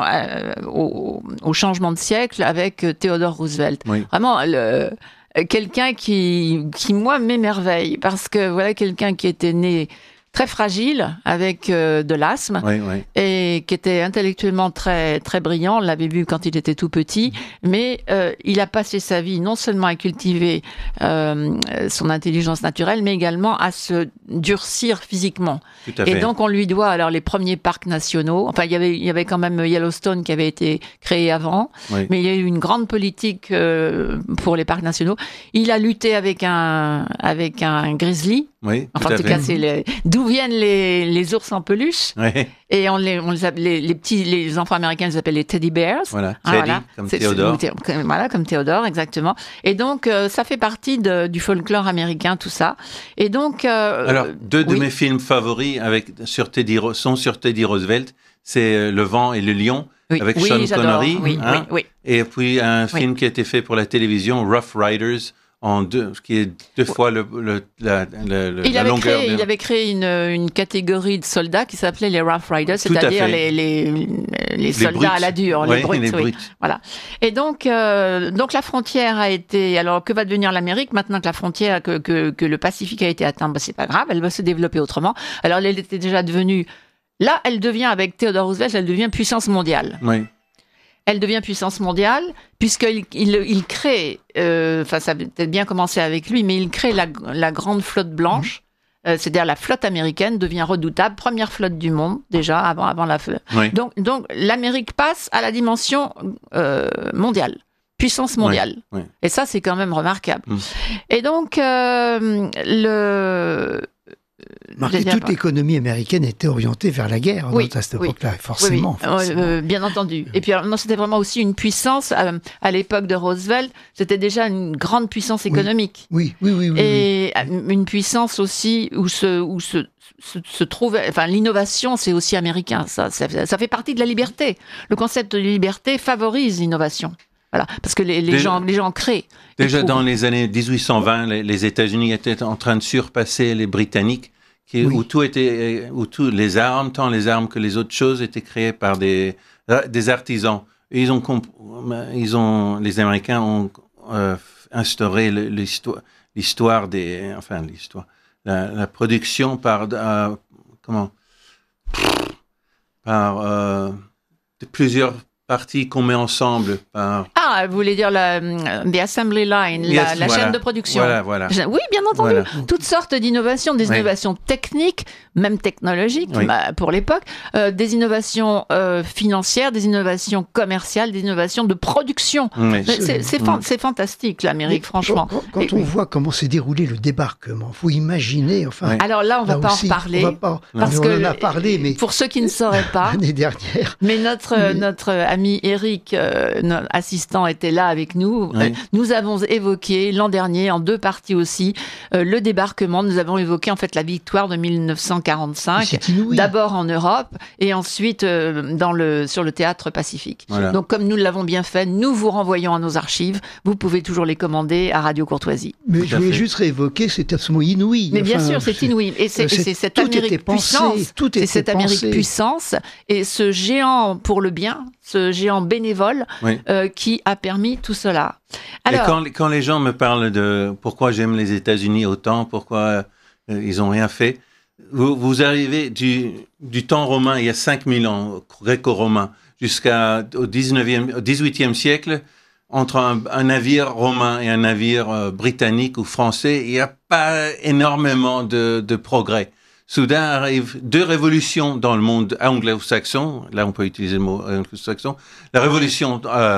au changement de siècle avec Theodore Roosevelt. Oui. Vraiment, quelqu'un qui, moi, m'émerveille. Parce que voilà quelqu'un qui était né très fragile, avec de l'asthme, et qui était intellectuellement très, très brillant. On l'avait vu quand il était tout petit, mais il a passé sa vie non seulement à cultiver son intelligence naturelle, mais également à se durcir physiquement. Tout à fait. Et donc, on lui doit les premiers parcs nationaux. Enfin, il y avait quand même Yellowstone qui avait été créé avant, mais il y a eu une grande politique pour les parcs nationaux. Il a lutté avec un grizzly. Oui, enfin, en tout cas, c'est d'où viennent les ours en peluche. Oui. Et on les appelle, les enfants américains les appellent les teddy bears. Voilà, Teddy, comme Théodore. Voilà, comme Théodore, exactement. Et donc, ça fait partie du folklore américain, tout ça. Et donc... Alors, deux de mes films favoris sur Teddy Roosevelt, c'est Le Vent et le Lion, avec Sean Connery. Oui. Et puis, un film qui a été fait pour la télévision, Rough Riders, qui est deux fois la longueur. Il avait créé une catégorie de soldats qui s'appelait les Rough Riders, c'est-à-dire les soldats à la dure, les brutes. Voilà. Et donc la frontière a été... Alors, que va devenir l'Amérique maintenant que la frontière, que le Pacifique a été atteint? C'est pas grave, elle va se développer autrement. Alors, elle était déjà devenue... Là, elle devient, avec Theodore Roosevelt, elle devient puissance mondiale. Oui. Elle devient puissance mondiale, puisqu'il crée, ça a peut-être bien commencé avec lui, mais il crée la grande flotte blanche, c'est-à-dire la flotte américaine devient redoutable, première flotte du monde, déjà, avant la flotte. Oui. Donc, l'Amérique passe à la dimension mondiale, puissance mondiale. Oui. Et ça, c'est quand même remarquable. Et donc, toute l'économie américaine était orientée vers la guerre à cette époque-là, forcément. Bien entendu. Et puis, non, c'était vraiment aussi une puissance. À l'époque de Roosevelt, c'était déjà une grande puissance économique. Oui. Et une puissance aussi où se trouve, enfin, l'innovation, c'est aussi américain. Ça fait partie de la liberté. Le concept de liberté favorise l'innovation. Voilà, parce que les gens créent. Déjà dans les années 1820, les États-Unis étaient en train de surpasser les Britanniques, où tous les armes, tant les armes que les autres choses, étaient créées par des artisans. Et les Américains ont instauré la production par plusieurs parties qu'on met ensemble par... Ah, vous voulez dire the assembly line, la chaîne de production. Voilà. Oui, bien entendu. Toutes sortes d'innovations, des innovations techniques, même technologiques pour l'époque, des innovations financières, des innovations commerciales, des innovations de production. C'est fantastique, l'Amérique, franchement. Quand on voit comment s'est déroulé le débarquement, il faut imaginer... Alors là, on ne va pas en reparler. Parce que, on en a parlé, mais... Pour ceux qui ne sauraient pas... L'année dernière... Mais notre ami Eric, assistant, était là avec nous. Nous avons évoqué l'an dernier, en 2 parties aussi, le débarquement. Nous avons évoqué en fait la victoire de 1945, d'abord en Europe et ensuite sur le théâtre Pacifique. Voilà. Donc comme nous l'avons bien fait, nous vous renvoyons à nos archives. Vous pouvez toujours les commander à Radio Courtoisie. Mais je voulais juste réévoquer, c'est absolument inouï. Mais bien sûr, c'est inouï. Et c'est cette Amérique puissance. C'est cette Amérique puissance et ce géant pour le bien, ce géant bénévole qui a permis tout cela. Alors, et quand les gens me parlent de pourquoi j'aime les États-Unis autant, pourquoi ils n'ont rien fait, vous arrivez du temps romain, il y a 5000 ans, gréco-romain, jusqu'au 18e siècle, entre un navire romain et un navire britannique ou français, il n'y a pas énormément de progrès. Soudain arrivent 2 révolutions dans le monde anglo-saxon. Là, on peut utiliser le mot anglo-saxon. La révolution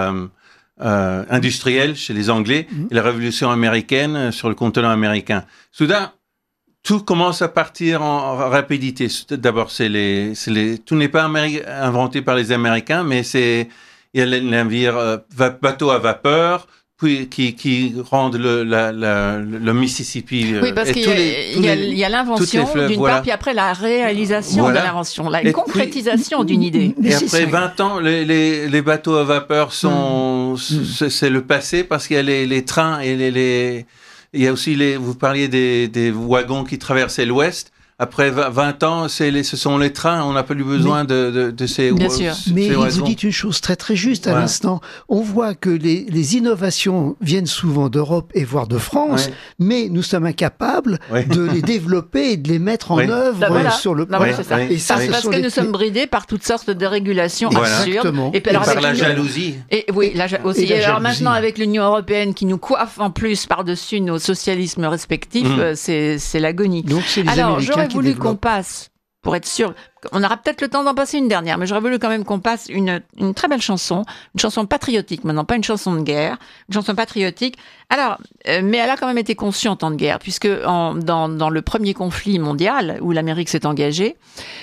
industrielle chez les Anglais et la révolution américaine sur le continent américain. Soudain, tout commence à partir en rapidité. D'abord, tout n'est pas inventé par les Américains, mais il y a les navires bateaux à vapeur, puis qui rendent le Mississippi. Oui, parce qu'il y a l'invention d'une part, puis après la réalisation de l'invention, la concrétisation d'une idée. Et après 20 ans, les bateaux à vapeur c'est le passé, parce qu'il y a les trains et il y a aussi vous parliez des wagons qui traversaient l'Ouest. Après 20 ans, ce sont les trains, on n'a pas eu besoin de ces... Bien sûr. Mais vous dites une chose très très juste à l'instant. On voit que les innovations viennent souvent d'Europe et voire de France, mais nous sommes incapables de les développer et de les mettre en œuvre sur le plan. Et ça, parce que nous sommes bridés par toutes sortes de régulations absurdes. Et par la jalousie. Et aussi. Et alors maintenant, avec l'Union européenne qui nous coiffe en plus par-dessus nos socialismes respectifs, c'est l'agonie. Donc c'est les Américains J'aurais voulu qu'on passe, pour être sûr, on aura peut-être le temps d'en passer une dernière, mais j'aurais voulu quand même qu'on passe une très belle chanson, une chanson patriotique maintenant, pas une chanson de guerre, une chanson patriotique. Alors, mais elle a quand même été conçue en temps de guerre, puisque dans le premier conflit mondial où l'Amérique s'est engagée,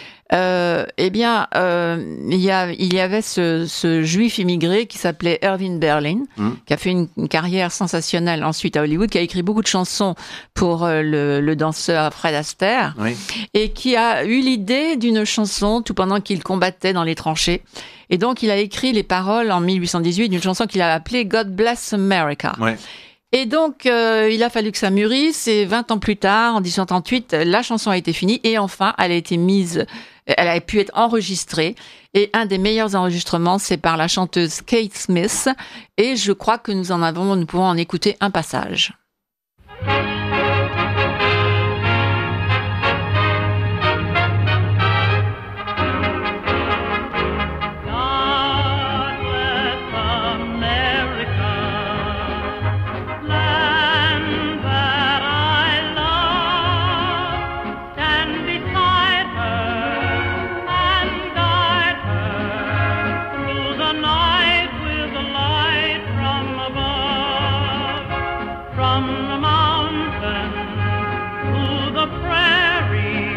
il y avait ce juif immigré qui s'appelait Irving Berlin, qui a fait une carrière sensationnelle ensuite à Hollywood, qui a écrit beaucoup de chansons pour le danseur Fred Astaire, et qui a eu l'idée d'une chanson tout pendant qu'il combattait dans les tranchées. Et donc, il a écrit les paroles en 1818 d'une chanson qu'il a appelée God Bless America. Et donc, il a fallu que ça mûrisse, et 20 ans plus tard, en 1938, la chanson a été finie, et enfin, elle a pu être enregistrée. Et un des meilleurs enregistrements, c'est par la chanteuse Kate Smith, et je crois que nous pouvons en écouter un passage. From the mountain to the prairie,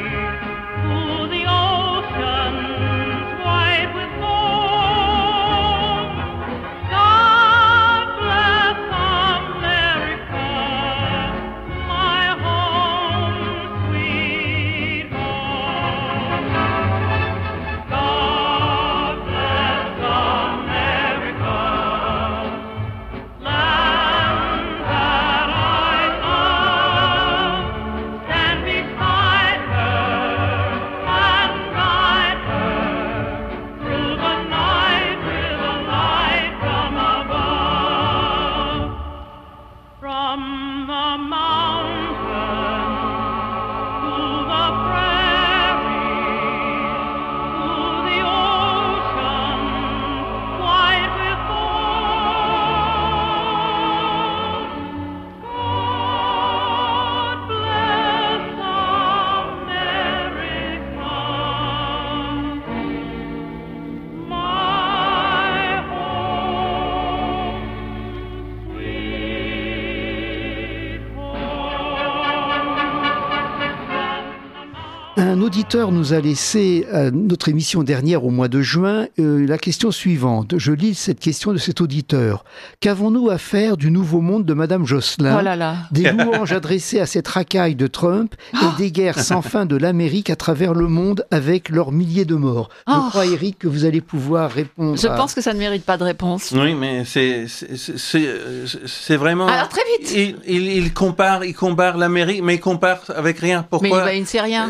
Un auditeur nous a laissé notre émission dernière au mois de juin la question suivante. Je lis cette question de cet auditeur. Qu'avons-nous à faire du nouveau monde de Madame Jocelyn ? Oh là là. Des louanges adressées à cette racaille de Trump et des guerres sans fin de l'Amérique à travers le monde avec leurs milliers de morts. Je crois, Éric, que vous allez pouvoir répondre. Je pense que ça ne mérite pas de réponse. Oui, mais c'est vraiment... Alors très vite. Il compare l'Amérique, mais il compare avec rien. Pourquoi ? Mais il ne sait rien.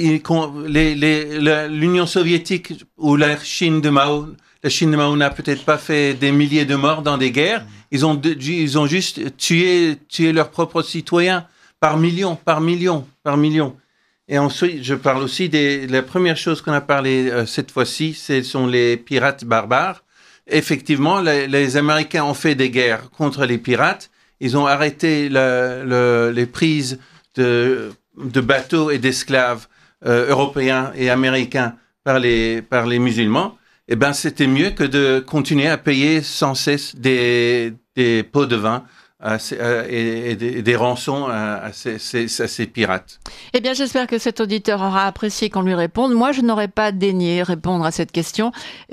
L'Union soviétique ou la Chine de Mao n'a peut-être pas fait des milliers de morts dans des guerres. Ils ont juste tué leurs propres citoyens par millions. Et ensuite, je parle aussi la première chose qu'on a parlé cette fois-ci, ce sont les pirates barbares. Effectivement, les Américains ont fait des guerres contre les pirates. Ils ont arrêté les prises de bateaux et d'esclaves européens et américains par les musulmans. Eh ben, c'était mieux que de continuer à payer sans cesse des pots de vin et des rançons à ces pirates. Eh bien, j'espère que cet auditeur aura apprécié qu'on lui réponde. Moi, je n'aurais pas daigné répondre à cette question,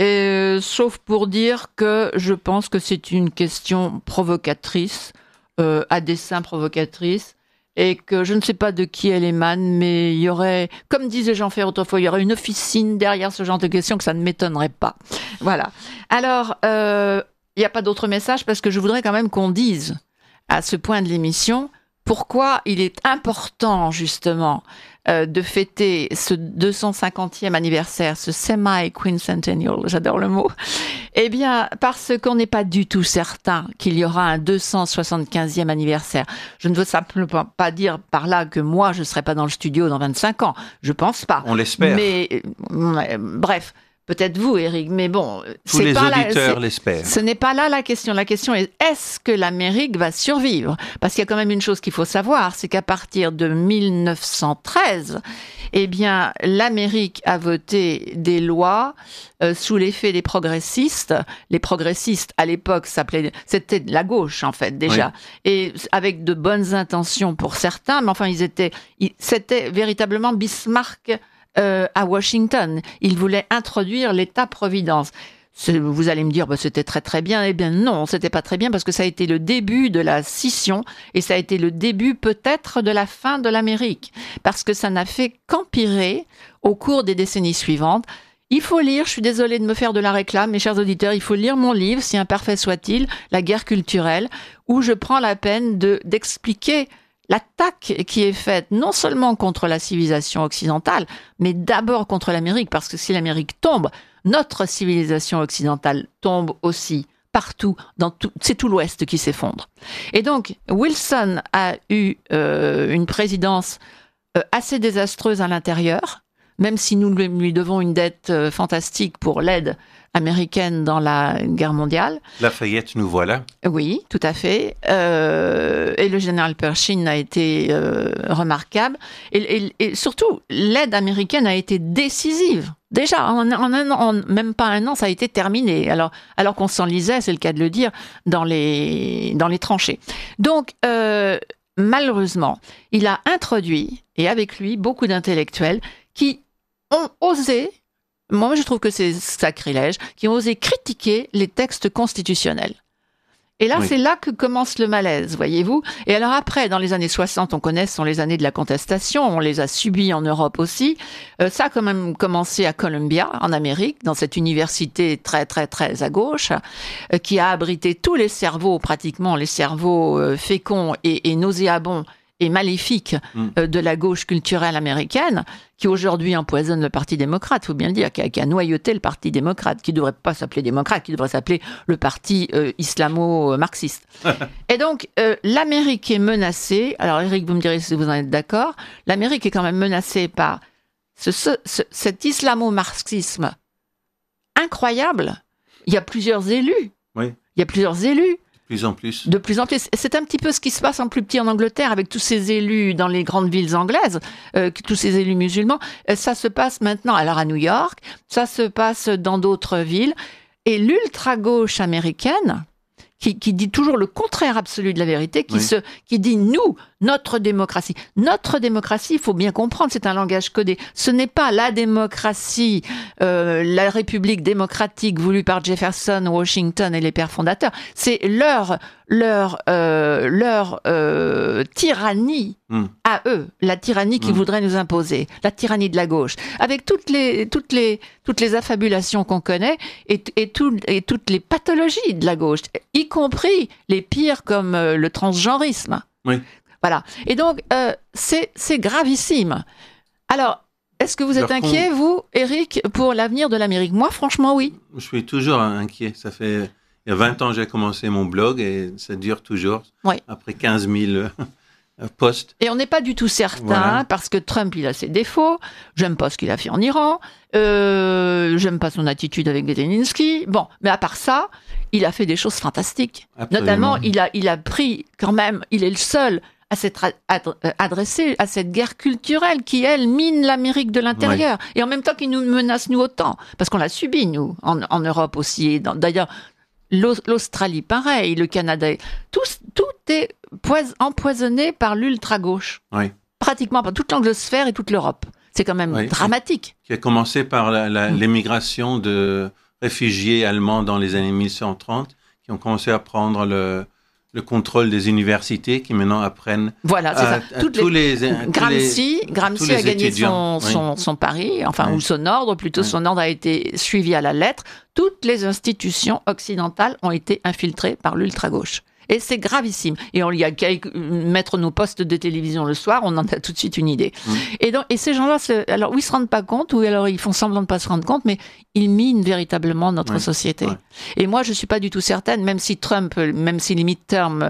sauf pour dire que je pense que c'est une question provocatrice, à dessein provocatrice, et que je ne sais pas de qui elle émane, mais il y aurait, comme disait Jean Ferrat autrefois, il y aurait une officine derrière ce genre de questions, que ça ne m'étonnerait pas. Voilà. Alors, il n'y a pas d'autre message, parce que je voudrais quand même qu'on dise, à ce point de l'émission, pourquoi il est important, justement, de fêter ce 250e anniversaire, ce semi-quincentennial, j'adore le mot. Eh bien, parce qu'on n'est pas du tout certain qu'il y aura un 275e anniversaire. Je ne veux simplement pas dire par là que moi, je ne serai pas dans le studio dans 25 ans. Je pense pas. On l'espère. Mais, bref. Peut-être vous, Éric, mais bon... Tous les auditeurs l'espèrent. Ce n'est pas là la question. La question est, est-ce que l'Amérique va survivre ? Parce qu'il y a quand même une chose qu'il faut savoir, c'est qu'à partir de 1913, eh bien, l'Amérique a voté des lois sous l'effet des progressistes. Les progressistes, à l'époque, c'était la gauche, en fait, déjà. Oui. Et avec de bonnes intentions pour certains, mais enfin, c'était véritablement Bismarck... à Washington. Il voulait introduire l'État-providence. Vous allez me dire, c'était très très bien. Eh bien non, c'était pas très bien parce que ça a été le début de la scission et ça a été le début peut-être de la fin de l'Amérique. Parce que ça n'a fait qu'empirer au cours des décennies suivantes. Il faut lire, je suis désolée de me faire de la réclame, mes chers auditeurs, il faut lire mon livre, si imparfait soit-il, La guerre culturelle, où je prends la peine d'expliquer l'attaque qui est faite non seulement contre la civilisation occidentale, mais d'abord contre l'Amérique, parce que si l'Amérique tombe, notre civilisation occidentale tombe aussi partout, c'est tout l'Ouest qui s'effondre. Et donc, Wilson a eu une présidence assez désastreuse à l'intérieur, même si nous lui devons une dette fantastique pour l'aide américaine dans la guerre mondiale. Lafayette, nous voilà. Oui, tout à fait. Et le général Pershing a été remarquable. Et surtout, l'aide américaine a été décisive. Déjà, en un an, même pas un an, ça a été terminé. Alors qu'on s'enlisait, c'est le cas de le dire, dans les tranchées. Donc, malheureusement, il a introduit, et avec lui, beaucoup d'intellectuels qui ont osé, moi je trouve que c'est sacrilège, qui ont osé critiquer les textes constitutionnels. Et là, oui. C'est là que commence le malaise, voyez-vous. Et alors après, dans les années 60, on connaît, ce sont les années de la contestation, on les a subies en Europe aussi. Ça a quand même commencé à Columbia, en Amérique, dans cette université très, très, très à gauche, qui a abrité tous les cerveaux, pratiquement les cerveaux féconds et nauséabonds, et maléfique de la gauche culturelle américaine, qui aujourd'hui empoisonne le Parti démocrate, il faut bien le dire, qui a noyauté le Parti démocrate, qui ne devrait pas s'appeler démocrate, qui devrait s'appeler le Parti islamo-marxiste. Et donc, l'Amérique est menacée, alors Eric, vous me direz si vous en êtes d'accord, l'Amérique est quand même menacée par cet islamo-marxisme incroyable. Il y a plusieurs élus. Oui. Il y a plusieurs élus. De plus en plus. C'est un petit peu ce qui se passe en plus petit en Angleterre avec tous ces élus dans les grandes villes anglaises, tous ces élus musulmans. Ça se passe maintenant, alors à New York, ça se passe dans d'autres villes. Et l'ultra-gauche américaine, qui dit toujours le contraire absolu de la vérité, qui dit nous, notre démocratie, il faut bien comprendre, c'est un langage codé. Ce n'est pas la démocratie, la République démocratique voulue par Jefferson, Washington et les pères fondateurs. C'est leur tyrannie à eux, la tyrannie qu'ils voudraient nous imposer, la tyrannie de la gauche, avec toutes les affabulations qu'on connaît et toutes les pathologies de la gauche, y compris les pires comme le transgenrisme. Oui. Voilà. Et donc, c'est gravissime. Alors, est-ce que vous êtes inquiet, vous, Eric, pour l'avenir de l'Amérique ? Moi, franchement, oui. Je suis toujours inquiet. Ça fait... Il y a 20 ans, j'ai commencé mon blog et ça dure toujours. Oui. Après 15 000 posts. Et on n'est pas du tout certain, parce que Trump, il a ses défauts. J'aime pas ce qu'il a fait en Iran. J'aime pas son attitude avec Zelensky. Bon, mais à part ça, il a fait des choses fantastiques. Absolument. Notamment, il a pris quand même, il est le seul à s'être adressé à cette guerre culturelle qui, elle, mine l'Amérique de l'intérieur. Oui. Et en même temps qu'il nous menace, nous, autant. Parce qu'on l'a subi, nous, en Europe aussi. D'ailleurs, l'Australie, pareil, le Canada. Tout est empoisonné par l'ultra-gauche. Oui. Pratiquement par toute l'anglosphère et toute l'Europe. C'est quand même dramatique. Qui a commencé par l'émigration de réfugiés allemands dans les années 1930, qui ont commencé à prendre le contrôle des universités, qui maintenant apprennent Gramsci a gagné son pari, ou son ordre, plutôt son ordre a été suivi à la lettre. Toutes les institutions occidentales ont été infiltrées par l'ultra-gauche. Et c'est gravissime. Et on y a qu'à mettre nos postes de télévision le soir, on en a tout de suite une idée. Et ces gens-là, alors, ils se rendent pas compte, ou alors ils font semblant de pas se rendre compte, mais ils minent véritablement notre société. Ouais. Et moi, je suis pas du tout certaine, même si Trump, même si les midterms,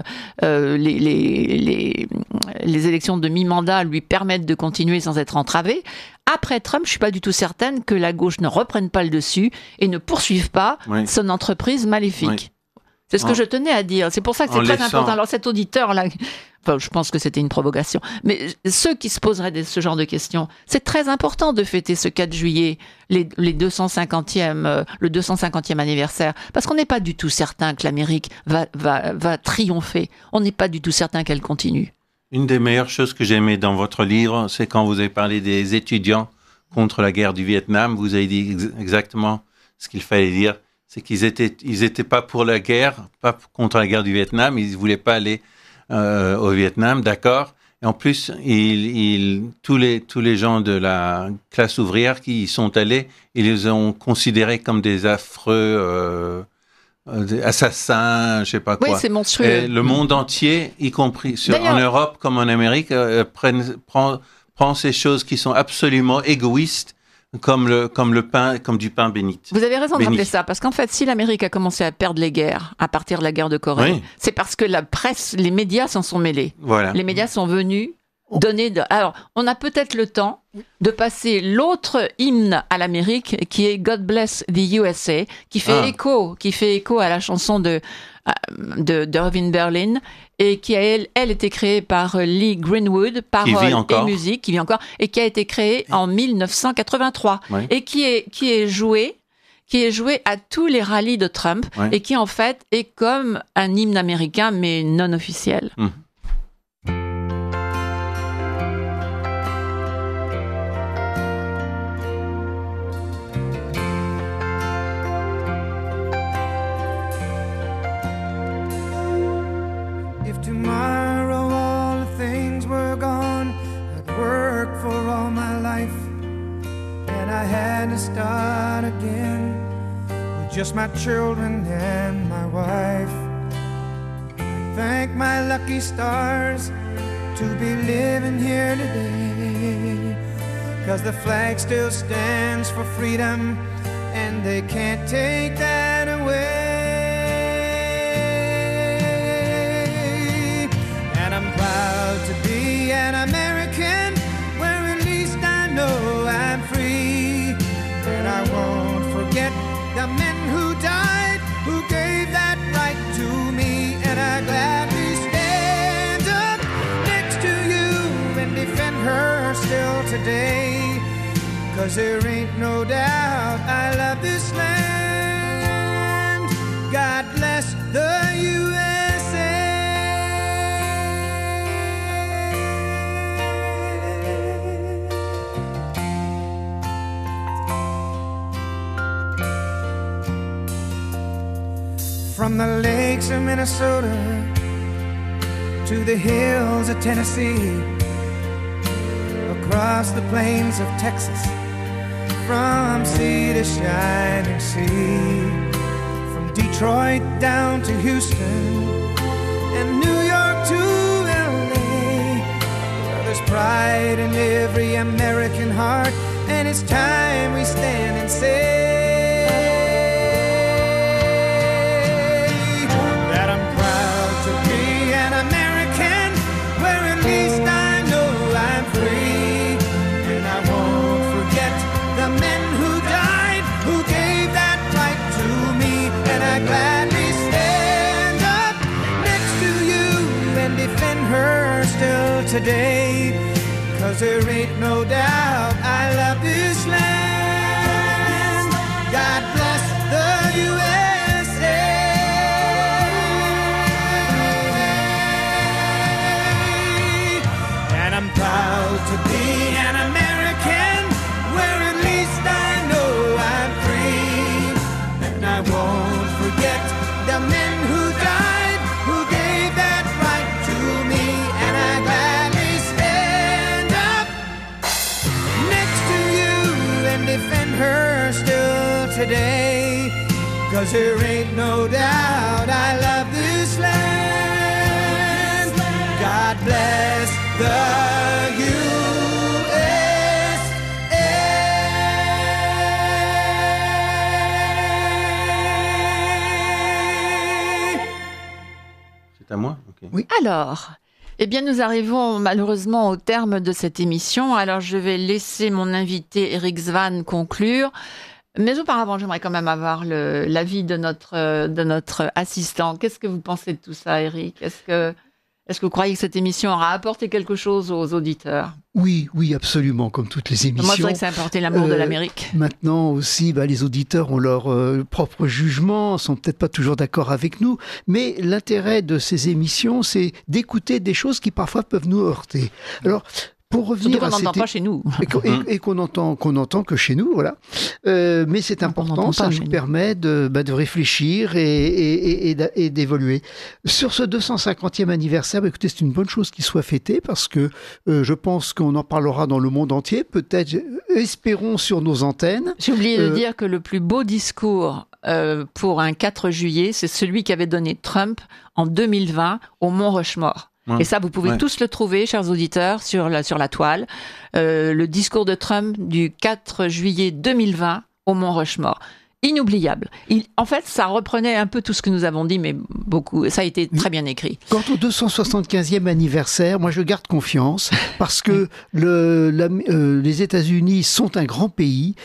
les élections de mi-mandat lui permettent de continuer sans être entravé, après Trump, je suis pas du tout certaine que la gauche ne reprenne pas le dessus et ne poursuive pas son entreprise maléfique. Oui. C'est ce que je tenais à dire. C'est pour ça que c'est très important. Alors cet auditeur-là, je pense que c'était une provocation, mais ceux qui se poseraient ce genre de questions, c'est très important de fêter ce 4 juillet, le 250e anniversaire, parce qu'on n'est pas du tout certain que l'Amérique va triompher. On n'est pas du tout certain qu'elle continue. Une des meilleures choses que j'ai aimées dans votre livre, c'est quand vous avez parlé des étudiants contre la guerre du Vietnam. Vous avez dit exactement ce qu'il fallait dire. C'est qu'ils étaient pas pour la guerre, pas contre la guerre du Vietnam. Ils voulaient pas aller au Vietnam, d'accord. Et en plus, tous les gens de la classe ouvrière qui y sont allés, ils les ont considérés comme des affreux assassins, je sais pas quoi. Oui, c'est monstrueux. Et le monde entier, y compris en Europe comme en Amérique, prend ces choses qui sont absolument égoïstes. Comme le pain, comme du pain béni. Vous avez raison de rappeler ça, parce qu'en fait, si l'Amérique a commencé à perdre les guerres à partir de la guerre de Corée, c'est parce que la presse, les médias s'en sont mêlés. Voilà. Les médias sont venus donner. Alors, on a peut-être le temps de passer l'autre hymne à l'Amérique, qui est God Bless the USA, qui fait écho à la chanson de Irving Berlin, et qui elle été créée par Lee Greenwood, paroles et musique, qui vit encore, et qui a été créée en 1983, et qui est jouée à tous les rallyes de Trump, et qui en fait est comme un hymne américain mais non officiel. Tomorrow all the things were gone, I'd worked for all my life, and I had to start again with just my children and my wife. I thank my lucky stars to be living here today, 'cause the flag still stands for freedom and they can't take that away. And I'm proud to be an American, where at least I know I'm free. And I won't forget the men who died, who gave that right to me. And I gladly stand up next to you and defend her still today, 'cause there ain't no doubt I love this land. God bless the USA. From the lakes of Minnesota to the hills of Tennessee, across the plains of Texas, from sea to shining sea, from Detroit down to Houston and New York to LA, well, there's pride in every American heart, and it's time we stand and say that I'm proud to be an American, where at least I know I'm free. And I won't forget the men who died, who gave that right to me. And I gladly stand up next to you and defend her still today, 'cause there ain't no doubt I love this land. God bless the USA. And I'm proud to be an American, where at least I know I'm free. And I won't forget the men who died, who gave that right to me. And I gladly stand up next to you and defend her still today, 'cause there ain't no doubt I love this land. God bless the USA. C'est à moi? Okay. Oui. Alors, eh bien, nous arrivons malheureusement au terme de cette émission. Alors, je vais laisser mon invité Eric Svan conclure. Mais auparavant, j'aimerais quand même avoir l'avis de notre assistant. Qu'est-ce que vous pensez de tout ça, Eric? Est-ce que vous croyez que cette émission aura apporté quelque chose aux auditeurs? Oui, absolument, comme toutes les émissions. Moi, je dirais que ça a apporté l'amour de l'Amérique. Maintenant aussi, les auditeurs ont leur propre jugement, sont peut-être pas toujours d'accord avec nous, mais l'intérêt de ces émissions, c'est d'écouter des choses qui parfois peuvent nous heurter. Alors, pour revenir surtout qu'on n'entend pas chez nous. Et qu'on entend que chez nous, voilà. Mais c'est important, ça nous permet de réfléchir et d'évoluer. Sur ce 250e anniversaire, écoutez, c'est une bonne chose qu'il soit fêté, parce que je pense qu'on en parlera dans le monde entier, peut-être, espérons, sur nos antennes. J'ai oublié de dire que le plus beau discours pour un 4 juillet, c'est celui qu'avait donné Trump en 2020 au Mont Rushmore. Ouais. Et ça, vous pouvez tous le trouver, chers auditeurs, sur la toile. Le discours de Trump du 4 juillet 2020 au Mont Rushmore. Inoubliable. En fait, ça reprenait un peu tout ce que nous avons dit, mais beaucoup. Ça a été très bien écrit. Quant au 275e anniversaire, moi je garde confiance, parce que les États-Unis sont un grand pays.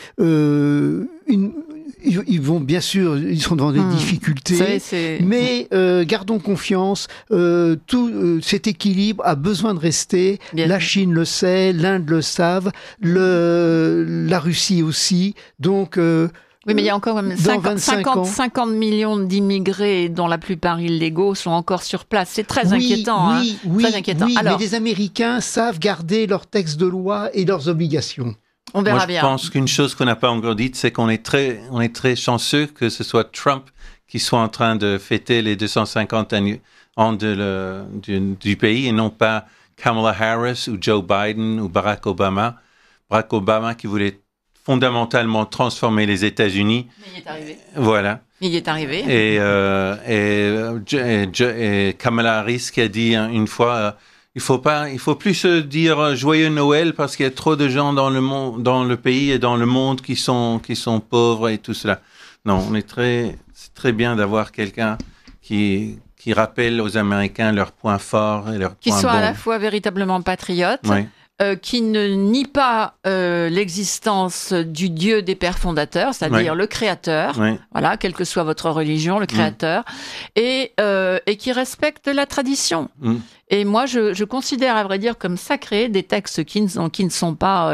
Ils vont bien sûr, ils seront devant des difficultés, mais gardons confiance. Tout cet équilibre a besoin de rester. La Chine le sait, l'Inde le savent, la Russie aussi. Donc oui, mais il y a encore même 50 millions d'immigrés, dont la plupart illégaux, sont encore sur place. C'est très inquiétant. Très inquiétant. Alors, mais les Américains savent garder leurs textes de loi et leurs obligations. On verra bien. Je pense qu'une chose qu'on n'a pas encore dite, c'est qu'on est très chanceux que ce soit Trump qui soit en train de fêter les 250 ans du pays, et non pas Kamala Harris ou Joe Biden ou Barack Obama. Barack Obama qui voulait fondamentalement transformer les États-Unis. Mais il est arrivé. Voilà. Il est arrivé. Et Kamala Harris qui a dit une fois, Il faut plus se dire joyeux Noël parce qu'il y a trop de gens dans le monde, dans le pays et dans le monde qui sont pauvres et tout cela. Non, c'est très bien d'avoir quelqu'un qui rappelle aux Américains leurs points forts et leurs points bons. Qui soit à la fois véritablement patriote, qui ne nie pas l'existence du Dieu des pères fondateurs, c'est-à-dire le Créateur, voilà, quelle que soit votre religion, le Créateur, et qui respecte la tradition. Et moi, je considère, à vrai dire, comme sacrés des textes qui ne sont pas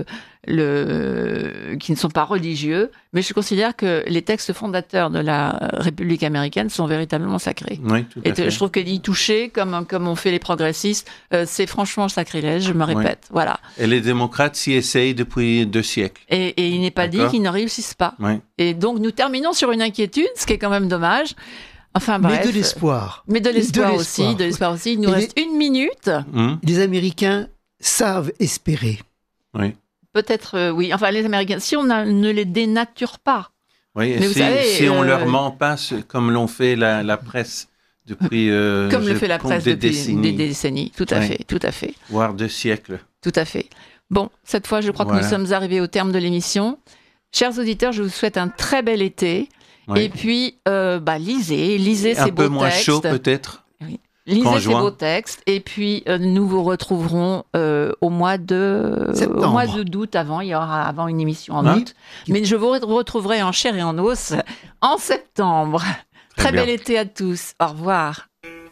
qui ne sont pas religieux, mais je considère que les textes fondateurs de la République américaine sont véritablement sacrés. Oui, tout à fait. Je trouve que d'y toucher, comme on fait les progressistes, c'est franchement sacrilège, je me répète. Voilà. Et les démocrates s'y essayent depuis 2 siècles. Et il n'est pas dit qu'ils ne réussissent pas. Et donc, nous terminons sur une inquiétude, ce qui est quand même dommage. Enfin, bref. Mais de l'espoir. Mais de l'espoir aussi. Il nous reste 1 minute. Les Américains savent espérer. Oui. Peut-être, oui. Enfin, les Américains, si on ne les dénature pas. Oui, et si on leur ment pas, comme l'ont fait la presse depuis comme le fait la presse depuis des décennies. Tout à fait, tout à fait. Voire 2 siècles. Tout à fait. Bon, cette fois, je crois que nous sommes arrivés au terme de l'émission. Chers auditeurs, je vous souhaite un très bel été. Et puis, lisez ces beaux textes. Un peu moins chaud, peut-être. Oui. Lisez ces beaux textes. Et puis, nous vous retrouverons au mois d'août. Il y aura avant une émission en août. Mais je vous retrouverai en chair et en os en septembre. Très bel été à tous. Au revoir.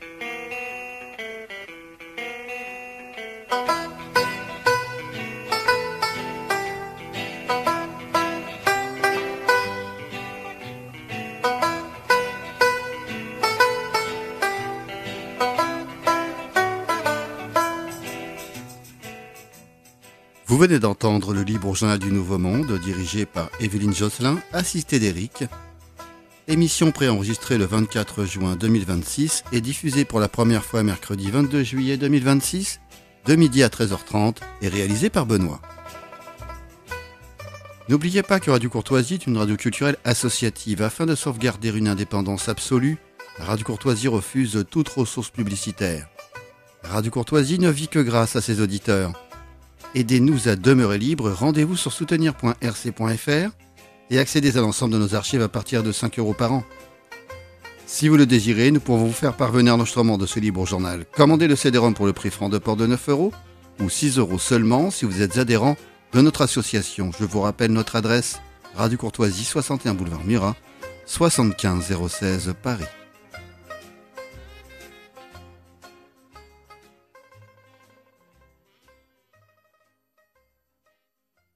Vous venez d'entendre le Libre Journal du Nouveau Monde, dirigé par Evelyne Josselin, assistée d'Éric. Émission préenregistrée le 24 juin 2026 et diffusée pour la première fois mercredi 22 juillet 2026, de midi à 13h30, et réalisée par Benoît. N'oubliez pas que Radio Courtoisie est une radio culturelle associative. Afin de sauvegarder une indépendance absolue, Radio Courtoisie refuse toute ressource publicitaire. Radio Courtoisie ne vit que grâce à ses auditeurs. Aidez-nous à demeurer libres, rendez-vous sur soutenir.rc.fr et accédez à l'ensemble de nos archives à partir de 5 € par an. Si vous le désirez, nous pouvons vous faire parvenir l'enregistrement de ce libre journal. Commandez le CD-ROM pour le prix franc de port de 9 € ou 6 € seulement si vous êtes adhérent de notre association. Je vous rappelle notre adresse, Radio Courtoisie, 61 boulevard Murat, 75 016 Paris.